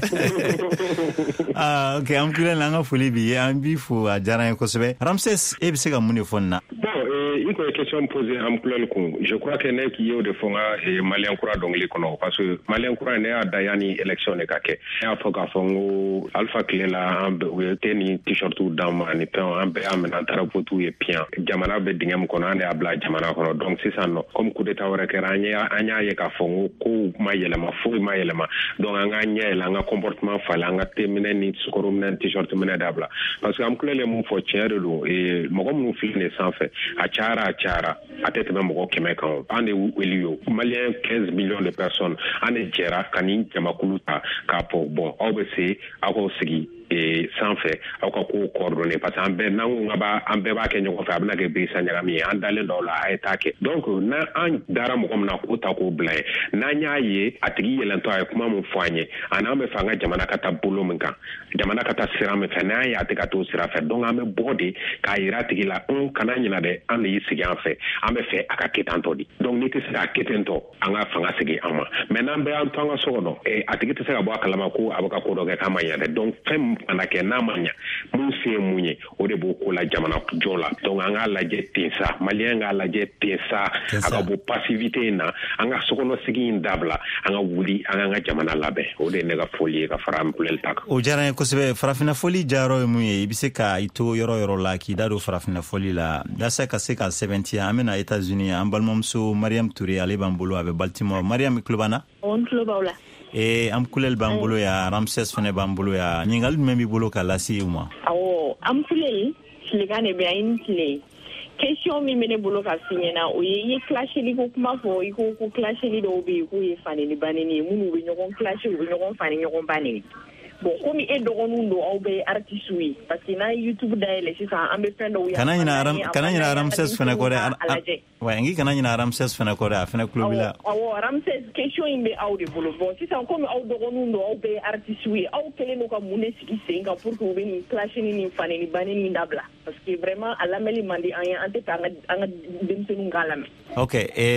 ah ok an kulen an ka foli bi ye an b'i fo a diyara n ye kosɛbɛ Ramses e bɛ se ka mun de fɔ nin na il y a une question posée à Amkulel Kun. Je crois que n'est qu'il y a de fonds et Malien Kura d'ongli kono parce que Malien Kura n'est à Dayani élection ne kake. Et à foka fongo Alpha Clela ambe ou teni t-shirt ou dama ni pen ambe amena tarapotu et pian. Jamana be dingem kono ande abla jamana kono donc c'est ça non. Comme coup d'état ora keranya anya ye ka fongo ko mayelema fo mayelema. Donc anga nya la nga comportement fala nga temine ni skoro mena t-shirt mena dabla. Parce que Amkulel mu fo tiere lo et mo ko mu fil ne sans fait. A chara chara atete be mɔgɔ kɛmɛ kan an de weli yo malien quinze millions de personnes an de jɛra ka ni jamakulu ta k'a fɔ bon aw bɛ se aw k'aw sigi e sanfɛ aw ka ko coordonner parce que an bɛɛ n'an ko ba an bɛɛ b'a kɛ ɲɔgɔn fɛ a bɛna kɛ birisa ɲagami ye an dalen dɔw la a ye taa kɛ donc n'an an dara mɔgɔ min na k'o ta k'o bila ye n'an y'a ye a tigi yɛlɛntɔ a ye kuma min fɔ an ye ani an bɛ fɛ an ka jamana ka taa bolo min kan jamana ka taa sira min fɛ n'an y'a ye a tɛ ka t'o sira fɛ donc an bɛ bɔ de k'a yira a tigi la an kana ɲinɛ dɛ an de y'i sigi an fɛ an bɛ fɛ a ka kɛ tan tɔ di donc n'i tɛ se k'a kɛ ten tɔ an ka fanga segin an ma mais n'an bɛɛ y'an to an ka so kɔnɔ a tigi tɛ se ka bɔ a kalama ko a bɛ ka ko dɔ kɛ k'a ma ɲɛ dɛ donc fɛn kana kɛ n'a ma ɲɛ mun se ye mun ye o de b'o ko la jamana jɔ la donc an k'a lajɛ ten sa maliyɛn k'a lajɛ ten sa a ka bɔ passivité in na an ka sokɔnɔsigi in dabila an ka wuli an k'an ka jamana labɛn o de ye ne ka foli ye ka fara Amkulel ta kan. o diyara n ye kosɛbɛ farafina foli jayɔrɔ ye mun ye i bɛ se ka i to yɔrɔ yɔrɔ la k'i da don farafina foli la walasa ka se ka sɛbɛntiya an bɛna États-Unis an balimamuso Mariam Touré ale b'an bolo a bɛ Baltimore Mariam i tulo b'an na. n tulo b'aw la. ee Amkulel b'an bolo ya Ramses fana b'an bolo ya ɲininkali jumɛn b'i bolo ka lase u ma. awɔ Amkulel tilekan de bɛ yan i ni tile question min bɛ ne bolo ka f'i ɲɛna o ye i ye clasheli ko kuma fɔ i ko ko clasheli dɔw bɛ yen k'o ye faneni baneni ye minnu bɛ ɲɔgɔn clashe u bɛ ɲɔgɔn fani ɲɔgɔn baneni bon komi e dɔgɔninw don aw bɛ artiste ye parce que n'a ye YouTube dayɛlɛ sisan an bɛ fɛn dɔw ye. kana ɲinɛ kana ɲinɛ Ramses fana kɔ dɛ wa n k'i kana ɲinɛ Ramses fana kɔ dɛ a fana tulo b'i la. awɔ Ramses question in bɛ aw de bolo bon sisan komi aw dɔgɔninw don aw bɛ artiste ye aw kɛlen don ka mun de sigi sen kan pour que u bɛ nin clasheni ni faneni baneni dabila parce que vraiment a lamɛnli man di an ye an tɛ fɛ an ka denmisɛnninw k'a lamɛn. ok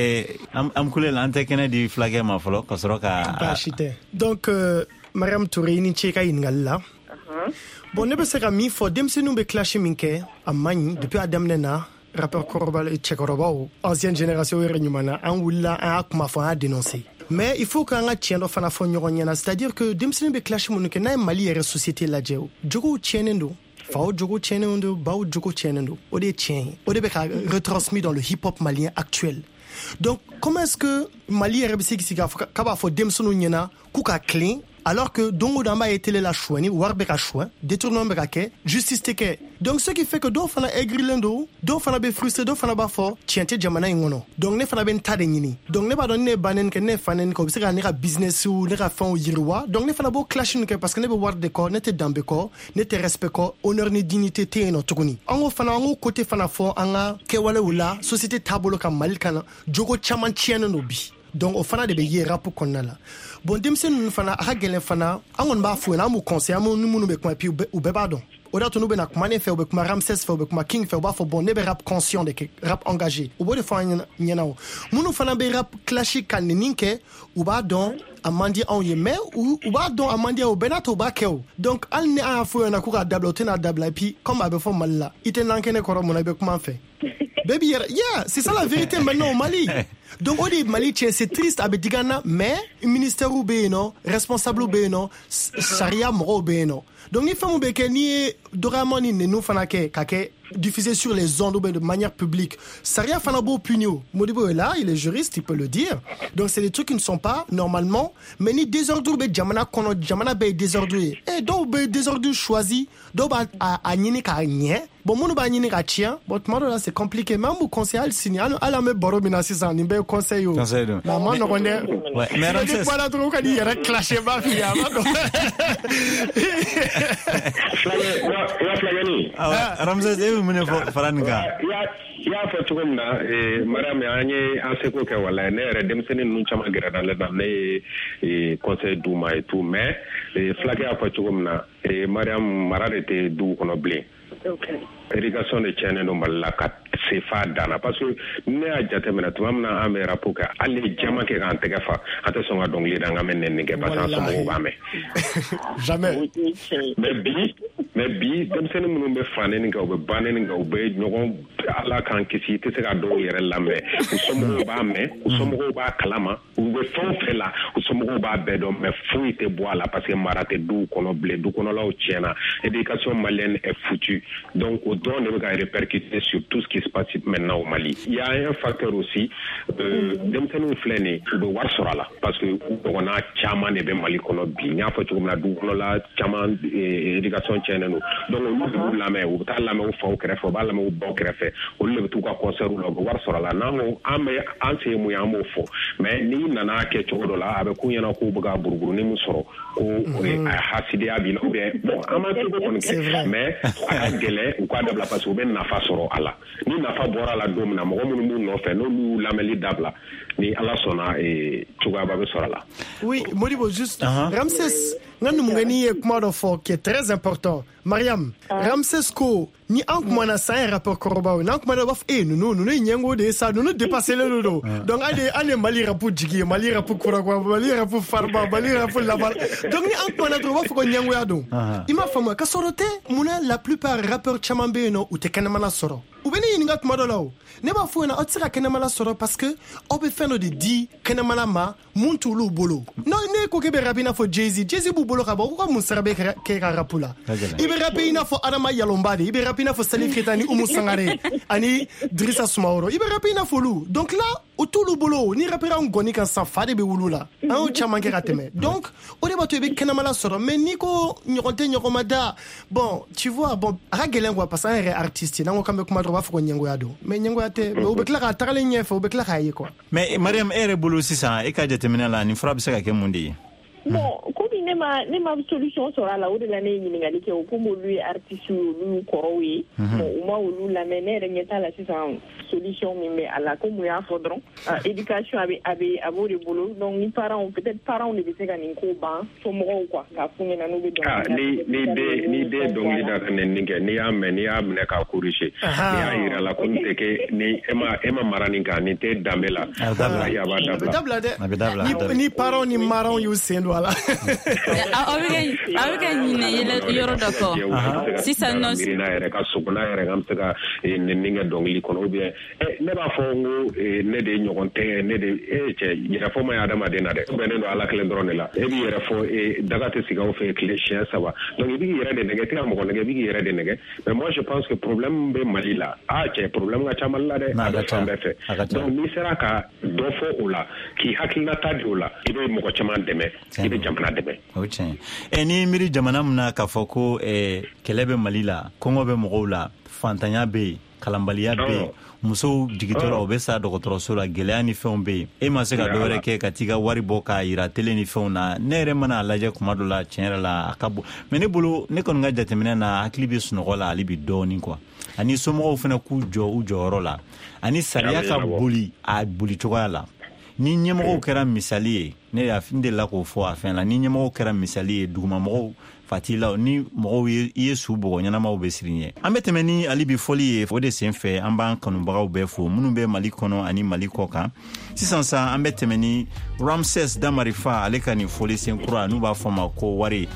Amkulel an tɛ kɛnɛ di fulakɛ ma fɔlɔ ka sɔrɔ ka. baasi tɛ donc. Mariam Touré ni ce ka ɲininkali la bon ne bɛ se ka min fɔ denmisɛnninw bɛ clash min kɛ a man ɲi depuis a daminɛ na rappeur cɛkɔrɔbaw ancienne génération yɛrɛ ɲuman na an wulila an y'a kuma fɔ an y'a dénoncer mais il faut k'an ka tiɲɛ dɔ fana fɔ ɲɔgɔn ɲɛna c'est à dire que denmisɛnninw bɛ clash minnu kɛ n'a ye Mali yɛrɛ société lajɛ jogow tiɲɛnen don faw jogo tiɲɛnen don baw jogo tiɲɛnen don o de ye tiɲɛ ye o de bɛ ka retransmis dans le hip hop malien actuel donc comment est-ce que Mali yɛrɛ bɛ se k'i sigi k'a b'a fɔ denmisɛnninw ɲɛna k'u ka tilen alors que dongo damba été la chouani warbe ka chouin détournement be ka ke justice teke donc ce qui fait que do fana egrilendo do fana be frustré do fana ba fo tiente jamana ngono donc ne fana ben tade nyini donc ne ba don ne banen ke ne fanen ko se ka ne ka business ou ne ka fon yirwa donc ne fana bo clash ke parce que ne be war de ko ne te dambe ko ne te respect ko honneur ni dignité te no tukuni ango fana ango côté fana fo anga ke wala wala société tabolo kam mal kana jogo chaman chieno no bi donc au fana de be ye rap konnala bon demsen nu fana aka gelen fana angon ba fu na mu conseil amu nu mu be ko pi u be ba don oda to nu be na kuma ne fe u be kuma Ramses fe u be kuma King fe u ba fo bon ne be rap conscient de ke rap engagé u bo de fa nyana munu fana be rap classique kan ninke u ba don amandi on ye mais ou ou ba don amandi o benato ba keo donc al ne a fu na ku ka dablo tena dabla pi comme abe fo malla ite nankene koro mo na be kuma fe baby yeah c'est ça la vérité maintenant au Mali. Donc au Mali c'est triste avec digana mais ministère ou beno responsable ou beno charia moro beno donc ni femme be ke ni doramoni ne nous fana ke kake diffuser sur les ondes de manière publique charia fana bo punio Modibo est là il est juriste il peut le dire donc c'est des trucs qui ne sont pas normalement mais ni désordre be jamana kono jamana be désordre et donc be désordre choisi do ba a nyini ka nye bon mon ba nyini ka tien bon moi là c'est compliqué même au conseil al signal ala me boro mina six ni be conseil o na mo no konde ouais mais Ramses voilà trop ka di yara clasher ba fi ya ma ah Ramses e mu ne faranga ya ya fa tugum na e maram ya anye aseko ke wala ne re dem sene nun chama gira dan le dan ne e conseil duma et tout mais e flague ya fa tugum na e maram mararete du kono blé okay irrigation de chaîne no malaka c'est fa dana parce que ne a jate mena tumamna ame rapuka ali jama ke kan tega fa ata songa dong li danga men ne ke basa so mo ba me jamais mais bi mais bi dem sene munum be fane ni gaw be banen ngaw be nyogon ala kan kisi te se ga do yere lambe so mo ba me so mo ba kalama u be fon fela so mo ba be do me fuite boala parce que marate du kono blé du kono law tiena éducation malienne est foutue donc on ne va répercuter sur tout ce qui se passe maintenant au Mali. Il y a un facteur aussi, dem tenu flene de war sorala parce que on a chama ne be Mali kono bi nya fa chuma du kono la chama éducation tienne no donc on la mais ou ta la mais ou fa o krefo ba la mais ou bon krefé on le tout ka concert lo war sorala na mo ame anse mu ya mo fo mais ni nana ke chodo la abe ku yana ko buga burguru ni mu soro ko haside abi no be bon amante ko kon mais a gele ou quoi dabla parce que ben nafa soro ala ni nafa bora la dom na mo mo mu no fe no lu lameli dabla ni ala sona e tuga ba be soro la oui Modibo juste uh-huh. Ramses ngani mungani kuma do fo qui est très important Mariam uh-huh. Ramses ko ni ank mona sa un rapport koroba na ank mona baf e no no no nyengo de ça no dépasser le do donc ade ane mali rapport jigi mali rapport koragwa mali rapport farba mali rapport laval donc ni ank mona do baf ko nyengo ya do ima fama ka sorote muna la plupart rappeurs chamambe no ou te kanamana soro ou beni ninga kuma do lawo ne ba fu na otira kanamana soro parce que obe feno de di kanamana ma muntu lu bolo no ne ko ke be rapina fo Jay-Z Jay-Z bu bolo ka ba ko mun sarabe ke ka rapula ibe rapina fo Adama Yalombade ibe rapina fo Salif Keita ni Oumou Sangare ani Drissa Soumaoro ibe rapina fo lu donc là autour lu bolo ni rapera ngoni kan sa fade be wulula an chama ke rateme donc o de bato be kanamala soro mais ni ko nyokonte nyokomada bon tu vois bon ragelengwa parce un artiste na ko kambe kuma droba fo ko nyengo yado mais nyengo yate o be kla ka takale nyef o be kla ka yi quoi mais Mariam ere bolo sisa e ka jete menala ni frappe saka ke mundi bon komi nema nema solution sera là où de l'année ni ngali ke ko mo lui artiste lu korowi bon o ma lu la menere ngeta la sisa solution mais à la comme ya faudron éducation avec avec abo de boulot donc ni parents peut-être parents ne bise ga ni ko ban so mo quoi ka funye na no be donc ah ni ni de ni de donc ni da ne ninge ni am ni am ne ka corriger ni a ira la ko ni ke ni ema ema marani ka ni te damela ya ba dabla dabla ni ni parents ni marron you send wala avec avec ni le yoro d'accord si ça non ni na ere ka so na ere ngam tega ni ninge donc li kono bien e ne ba fo ngo ne de nyogonte ne de e che yira fo ma ya dama de na de be ne do ala kle drone la e bi yira fo e daga te siga o fe kle chien ça va donc bi yira de nege te mo ko nege bi yira de nege mais moi je pense que problème be Mali la ah che problème nga chamal la de ada fambe fe donc mi sera ka do fo ola ki hakilna ta di ola ibe mo ko chaman deme ibe jamana deme ye o tiɲɛ ɛ ni miiri jamana min na k'a fɔ ko ɛ kɛlɛ bɛ mali la kɔngɔ bɛ mɔgɔw la fantanya bɛ yen kalanbaliya bɛ yen musow jigitɔ la o bɛ sa dɔgɔtɔrɔso la gɛlɛya ni fɛnw bɛ yen e ma se ka dɔwɛrɛ kɛ ka t'i ka wari bɔ k'a yira tele ni fɛnw na ne yɛrɛ mana lajɛ kuma dɔ la tiɲɛ yɛrɛ la a ka bon mɛ ne bolo ne kɔni ka jateminɛ na hakili bɛ sunɔgɔ la hali bi dɔɔnin quoi ani somɔgɔw fana k'u jɔ u jɔyɔrɔ la ani sariya ka boli a boli cogoya la ni ɲɛmɔgɔw kɛra misali ye ne y'a n delila k'o fɔ a fɛn la ni ɲɛmɔgɔw kɛra misali ye dugumamɔgɔw fatila ni mɔgɔw ye i ye su bɔgɔ ɲɛnamaw bɛ siri ɲɛ an bɛ tɛmɛ ni hali bi fɔli ye o de sen fɛ an b'an kanubagaw bɛɛ fo minnu bɛ mali kɔnɔ ani mali kɔ kan sisan sa an bɛ tɛmɛ ni Ramses Damarifa ale ka nin fɔli sen kura n'u b'a fɔ ma ko wari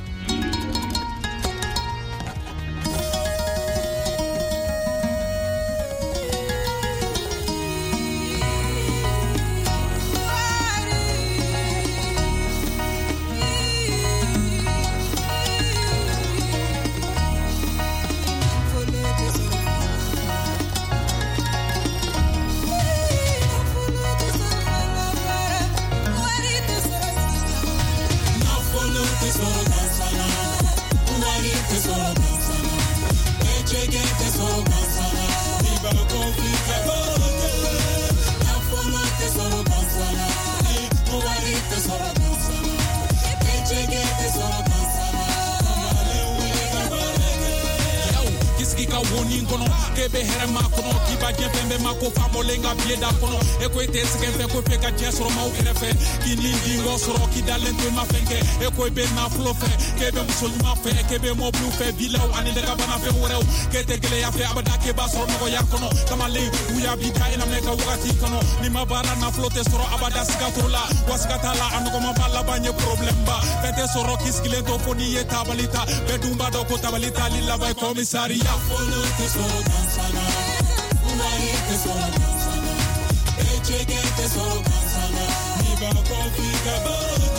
kebe mo blue fe bilaw ani daga bana fe worew kete gele ya fe abada ke ba soro no ya kono kamale uya bida ina meka wakati kono ni mabara na flotte soro abada siga tola waskata la ando ko maballa banye problem ba fete soro kiskile to foni ye tabalita bedumba do ko tabalita lilla bay komisaria folo te soro dansana unaye te soro dansana echege te soro dansana ni ba ko fika ba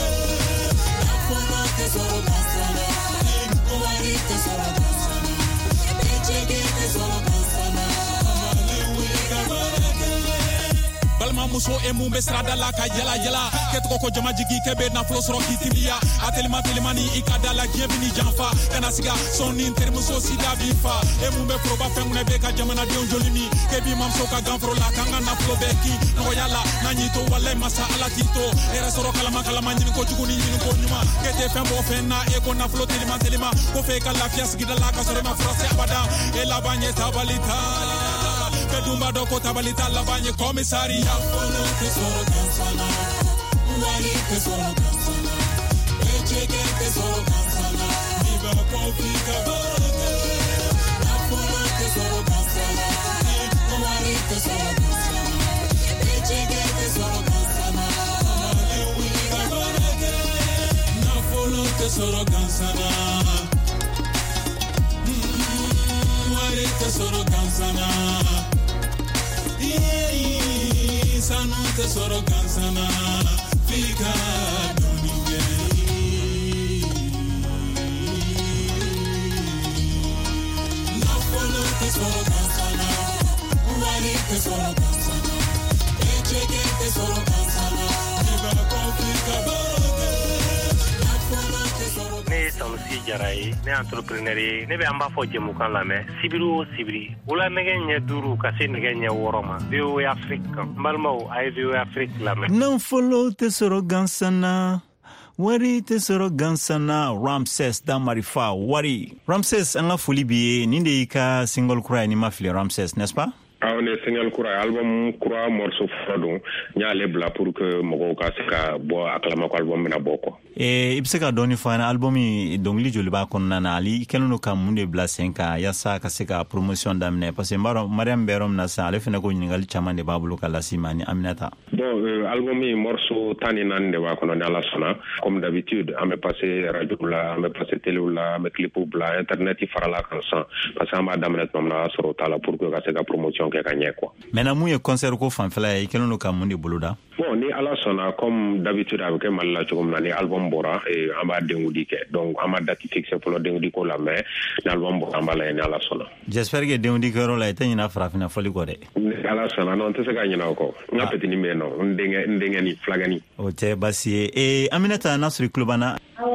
folo te soro dansana te solo dansana echege te solo dansana balma muso e mumbe strada la ka yala yala ketko ko jama jigi kebe na flo soro kitilia atelma telemani ikadala bienveni janfa kana siga son inter muso sida bifa e mumbe proba fengune be ka jamana dion jolimi kebi mamso ka ganfro la kanga na flo beki no yala nani to wale masa ala tito era soro kala makala manjini ko juguni ni ko nyuma kete fembo fenna e ko na flo telema telema ko fe kala fias gida la ka sore ma frase abada e la bagne tabalita Kedumba doko tabalita la bagne komisaria folo te soro dansana uwali te soro dansana echege te soro dansana niba kofika baraka la folo te soro dansana uwali te soro dansana echege te soro dansana amale uwika baraka la folo te soro dansana uwali te soro dansana Sanu tesoro gansana fika doninge na folo tesoro gansana uwali tesoro gansana echege tesoro gansana iba kofika baroke na folo tesoro ne samsi jarai ne entrepreneur ne be amba fo jemu kan la me sibiru sibiri wala nege nya duru ka se nege nya woroma biu afrika malmo ay biu afrika la me non follow tesoro gansana wari tesoro gansana Ramses Damarifa wari Ramses anga foli bi ni de ka single cry ni mafile Ramses n'est-ce pas Ah, on est single kura album kura morceau frodon nya le bla pour que mogo ka se ka bo aklama ko album na boko e ibse ka doni fana album yi donc li joli ba kon nana ali kelno kam munde bla cinq ya sa ka se ka promotion damne parce que maro mariam berom na sa le fene ko nyingal chamande babulu kala simani aminata bon euh, album yi morceau tani nan de wa kono ala sona comme d'habitude ame passé radio la ame passé télé la ame clip la internet yi farala kan sa parce que amba damne mamna soro tala pour que ka se ka promotion ke kanye quoi. Maintenant mouye concert ko fanfela e kelno ka mundi buluda. Bon ni ala sona comme d'habitude avec malla ci comme ni album bora et amba dengudi ke donc amba date fixe pour le dengudi ko la mais l'album bora amba la ni ala sona. J'espère que dengudi ko la etani na frafina foli ko de. Ala sona non te se ka nyina ko. Na petit ni me no ndenge ndenge ni flagani. O te basi e Aminata Nasri Klubana. Awon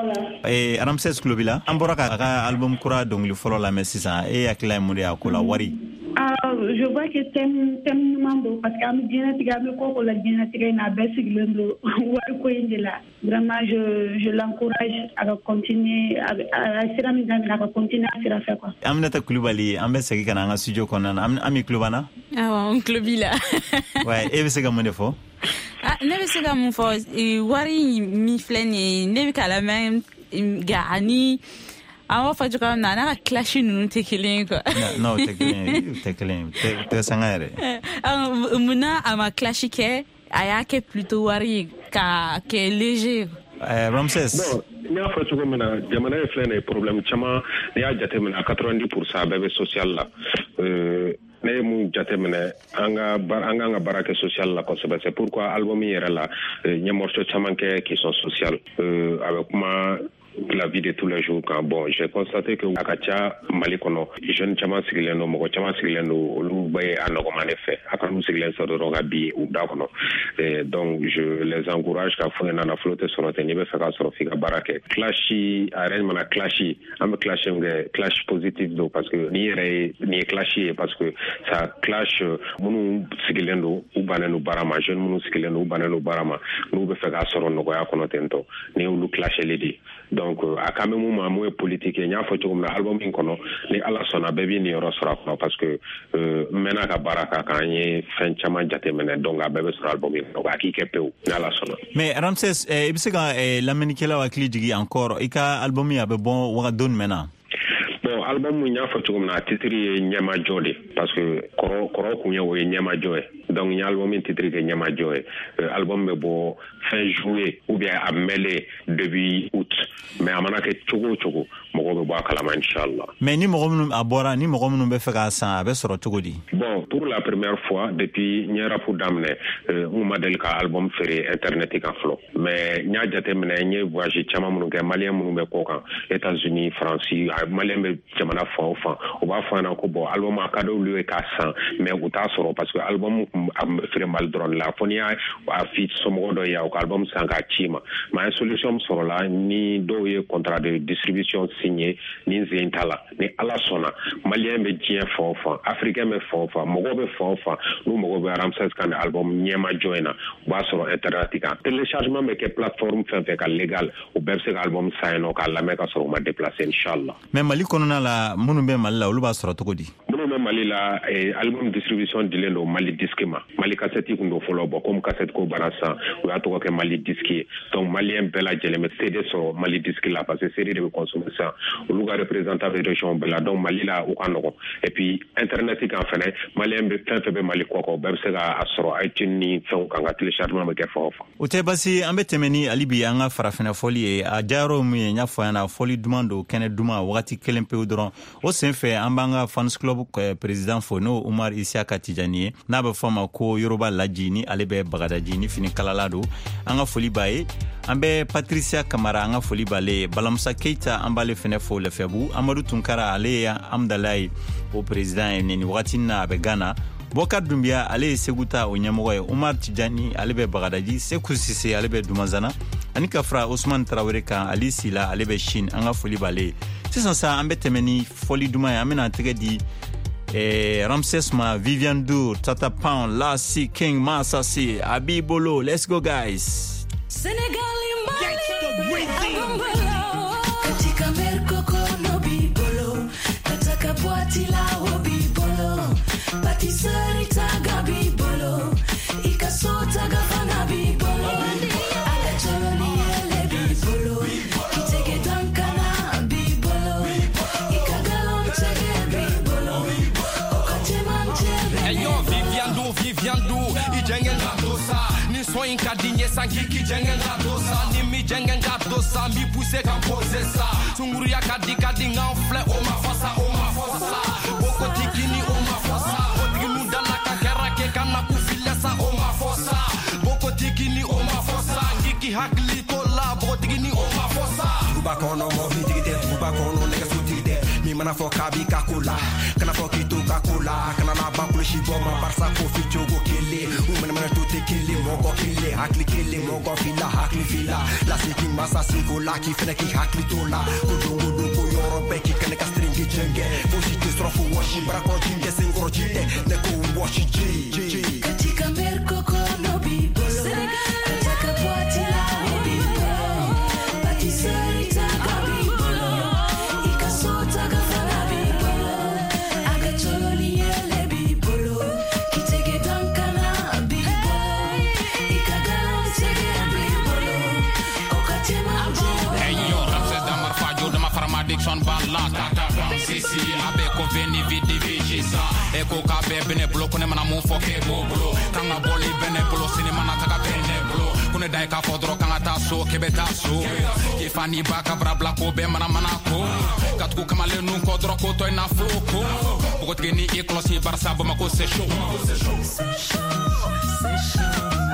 eh Ramses Klobila an bɔra ka album kura dongli fɔlɔ la mais sisan e hakilila mun de y'a ko la wari. Ah, je vois que thème thème numéro parce que am dianatique am ko ko la dianatique na bɛ sigilen do wari ko inde la. Vraiment je je l'encourage à continuer à sira min dan à continuer à sira faire quoi. Aminata Kulibali an bɛ segin kana an ka studio kɔnɔna na Ami Klobana. Ah on Klobila. Ouais, e bɛ se ka mun de fɔ? Ah, ne bɛ se ka mun fɔ wari mi filɛ nin ye ne bɛ ka lamɛn ga ani awa fa joka na na clash nunu te kelen quoi. Non, te kelen, te kelen, te sangare. Ah, muna ama clash ke aya ke plutôt wari ka ke léger. Euh Ramses. Non, il y a fa joka mena jamana e flene problème chama ni a jate mena quatre-vingt-dix pour cent bébé social la. Euh ne mu jate mena anga anga nga barake social la kosebe c'est pourquoi album yera la nya morceau chama ke qui sont social euh avec moi la vie de tous les jours quand bon j'ai constaté que akacha malikono jeune chama sigileno mo chama sigileno lu bay anogomane fait akanu sigilen so do gabi ou dakono et donc je les encourage ka fona na flotte sur notre niveau ça ka sorofika barake clashy arrangement na clashy am clash nge clash positif do parce que ni re ni clashy parce que ça clash munu sigilendo ou banenu barama jeune munu sigilendo ou banenu barama nu be feka soro no ko yakono tento ni lu clash ledi donc a quand même moment mo politique nya fo tum na album in kono ni ala sona bebi ni ro sora ko parce que euh mena ka baraka kanye fen chama jate mena donc a bebe sur album in ko aki kepe na ala sona mais Ramses e bisega la menikela wa kli digi encore ika album ya be bon wa don mena bon album nya fo tum na titri nyama jode parce que koro koro ku nyawo nyama joe donc nya album in titri ke nyama joe album be bo fin juillet ou bien à mêler début août mais amana ke chogo chogo mogo be bo akala inchallah mais ni mogo mun abora ni mogo mun be feka sa be soro chogo di bon pour la première fois depuis nyara fu damne un modèle ka album féré internet ka flow mais nya jate mena nye voyage chama mun ke malien mun be ko kan États-Unis France malien be jamana fa fa o ba fa na ko bo album akado lui ka cent mais ou ta soro parce que album am féré mal drone la fonia a fit somo do ya album sanga chima ma solution soro la ni do ye contrat de distribution signé ni zintala ni ala sona malien be jien fofa africain be fofa mogo be fofa no mogo be Ramses kan album nyema joina ba soro interatika téléchargement be ke plateforme fait fait légal ou berse album saino ka la me ka soro ma déplacer inchallah mais mali konona la munu be mali la ulu ba soro tokodi munu be mali la eh, album distribution dilendo mali diskema mali cassette kundo folo bo comme cassette ko barasa ou ato ke mali disque donc malien bela jele me C D so mali disque la parce que série de consommer ça au lugar représentant de région bela donc mali la ou kanoko et puis internet kan fene malien be fin febe mali koko be se ga asro itini fon kan ga téléchargement me ke fofa o te basi ambe temeni alibi anga farafena folie a jaro mu nya fana folie demando kene duma wakati kelempe udron o sen fe ambanga fans club président fono Umar Isiaka Tijani na be fama ko Yoruba lajini alebe bagadajini fini kalalado anga foli baye ambe Patricia Kamara anga foli bale Balamsa Keita ambale fene fo le febu Amadou Tunkara ale Amdalai o président ni wakati na be Ghana Bokar Dumbia ale seguta o nyamoy Umar Tijani alebe bagadaji Sekou Sise alebe Dumazana anika fra Ousmane Traoré kan Ali Sila alebe Chine anga foli bale sisan sa ambe temeni foli duma ya amena tegedi eh, Ramses Ma, Vivian Dur, Tata Pound, Lassie, King, Masasi, Abibolo. Let's go, guys. Senegal imbali, Abambolo, katika merkoko no bibolo, nataka bwati la wo bibolo, patisserie taga bibolo, ikasota gafana bibolo, agachoni ele bibolo, kitege dankana bibolo, ikagalon tege bibolo, okateman tege. Hey yo, Vivian Dur, Vivian Dur, ijengen radosa. So in kadinye sangiki jengen radosa ni mi jengen radosa mi pousse kan poser ça sunguru ya kadi kadi nganfle o ma fosa o ma fosa boko tikini o ma fosa odigi nu dala ka kerake kana ku filesa o ma fosa boko tikini o ma fosa ngiki hakli to la boko tikini o ma fosa uba kono mo fitigite uba kono nega sutigite mi ni mana fo kabi kakula kana fo kitu kakula kana na bakulu shiboma barsa ko fichogo kele umana mana to tekele mogo kele hakli kele mogo fila hakli fila la siki masa singo la ki fena ki hakli tola kudungu dungu yoro beki kana ka stringi jenge fushi ki strofu washi brako jinge singoro jinde ne ko washi ji katika merko ko no bibolo katika bwati la bibolo patisserie ta bibolo ikasota gafana bibolo agacholi ele bibolo kitege dankana bibolo ikagala sege bibolo okatema hey yo Ramses damar fajo dama farama diction balla tata sisi abe ko veni vidi vigisa eko ka be bene blo kone mana mo foke boblo kanga boli bene blo sinema na taka bene blo kone dai ka fodro kanga taso kebeta so ke fani baka brabla ko be mana mana ko katku kamale nu ko dro ko to ina floko boko tgeni e klosi barsa bo mako se show se show se show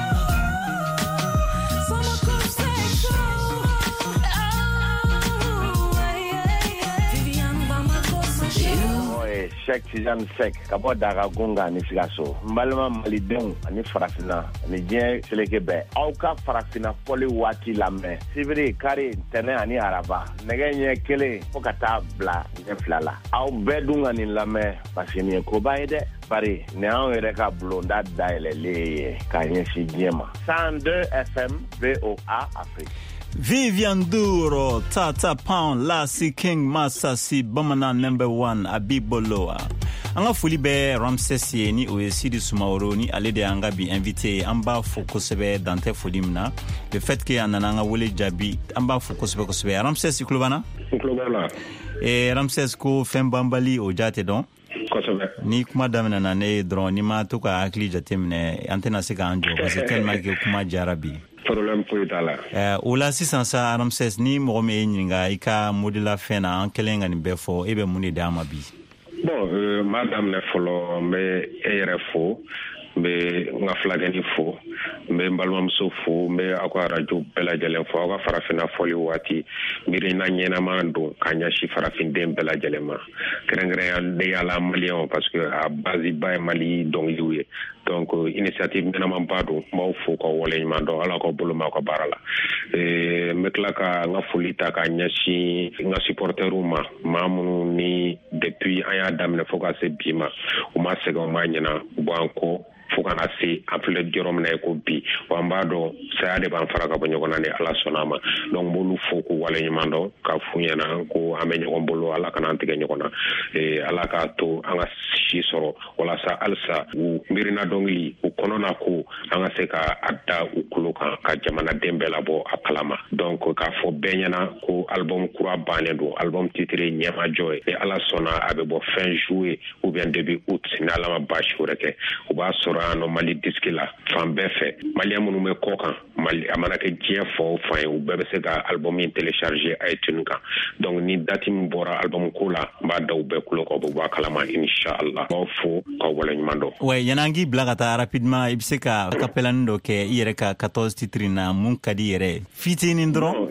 Cheikh Tijani Sek kabo daga gonga ni sigaso malama malidon ani farafina ni je seleke be auka farafina poli wati lambe sibiri kari tene ani araba negenye kele pokata bla ne flala au bedunga ni lambe pasini ko baide bari ne an yere ka blonda daile le kanye si jema cent deux F M V O A Afrique. Vivian Duro, Tata Pound, Lassie King, Masasi, Bamana number one, Abiboloa. Anga fuli be Ramses ni Oyesidi Sumaoro ni alede anga bi invité amba fokosebe dante folimna. Le fait que ananga wole jabi amba fokosebe kosebe Ramses Klobana? Klobana. E Ramses ko fembambali o jate don. Kosebe. Ni kuma damena na ne dron ni ma to ka akli jatemne antena se ka anjo parce que tellement que kuma jarabi. Problème pour itala. Eh ola sisan sa Ramses ni mo me nyinga ika modela fena an kelenga ni befo ebe muni dama bi. Bon, euh, madame ne folo me ere fo me nga flagani fo me mbalmam so fo me akwa radio bela jelen fo akwa farafina foli wati miri na nyena mando kanya shi farafin dem bela jelema krengre de ala malien parce que a base bay mali donc liwe donc initiative mena mambado maw fo ko wolé mando ala ko bulu mako barala e me klaka nga folita kanya shi nga supporteruma mamu ni depuis aya damne fo ka se bima o ma sega o ma nyena banko fukana si apple jorom na ko bi wambado sa de ban faraka bo nyogona ne ala sonama donc bolu foku wala nyimando ka funyana ko amenyo ko bolu ala kana antige nyogona e ala ka to anga shi soro wala sa alsa u mirina dongli u konona ko anga se ka adda u kuluka ka jamana dembela bo akalama donc ka fo benyana ko album kura bane do album titre nyama joy e ala sona abe bo fin juillet ou bien début août na la bashureke u ba soro no mali diskila fambe fe mali amunu me kokan mali amana ke jien fo fa u bebe se ga album in télécharger iTunes ka donc ni dati mbora album kula ba daw be kulo ko bo kalama inshallah ba fo ko wala nyimando ouais yanangi blagata rapidement ibseka kapelando ke ireka quatorze titres na mun kadi yere fitini ndro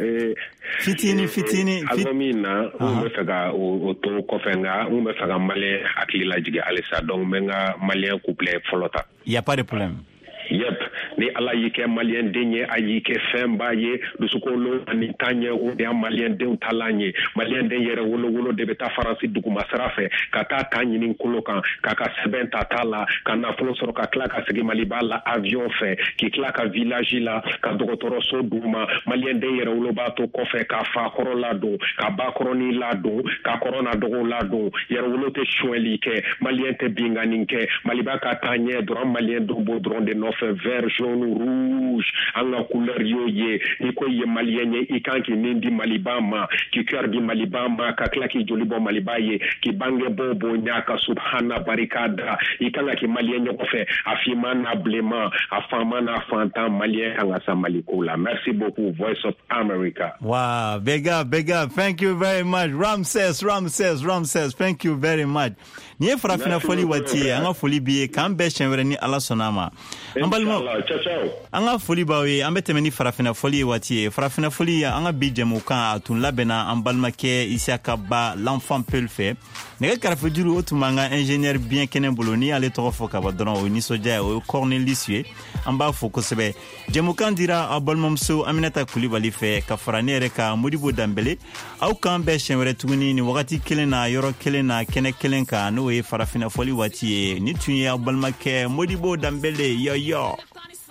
fitini fitini albumina umbe faga o to ko fenga umbe faga male akila jige alisa donc menga malien couple folota. Il n'y a pas de problème. Yep, ni ala yike malien denye ayike fembaye dusukolo ani tanye o de malien de talanye malien de yere wolo wolo de beta faransi dugu masrafe kata kanyi ni kolokan kaka seben tatala kana folo soro ka klaka sigi malibala avion fe ki klaka village la ka dokotoro so duma malien de yere wolo bato kofe ka fa korola do ka ba koroni la do ka corona do la do yere wolo te chweli ke malien te binganinke maliba ka tanye dron malien do bodron de no vert jaune rouge anga couleur yoye iko ye malienye ikanki nindi malibama ki cœur di malibama ka klaki jolibo malibaye ki bange bobo nyaka subhana barikada ikanga ki malienye ko fe afimana blema afamana fanta malien anga sa malikula. Merci beaucoup Voice of America. Wow, big up, big up. Thank you very much Ramses, Ramses, Ramses. Thank you very much. Ni frafina foli wati anga foli biye kambe chenwere ni ala sonama. Ambalmo an ka foli b'aw ye an bɛ tɛmɛ ni farafina foli ye waati ye farafina foli an ka bi jɛmukan a tun labɛnna an balimakɛ Isiaka Ba l'enfant Peul fɛ nɛgɛ kɛrɛfɛ juru o tun b'an ka ingénieur bien kɛnɛ bolo ni y'ale tɔgɔ fɔ ka bɔ dɔrɔn o ye nisɔndiya ye o ye Cornelis ye an b'a fo kosɛbɛ jɛmukan dira aw balimamuso Aminata Kulibali fɛ ka fara ne yɛrɛ ka Modibo Danbele aw k'an bɛɛ siɲɛ wɛrɛ tuguni ni wagati kelen na yɔrɔ kelen na kɛnɛ kelen kan n'o ye farafina foli waati ye ni tun ye aw balimakɛ Modibo Danbele yo yo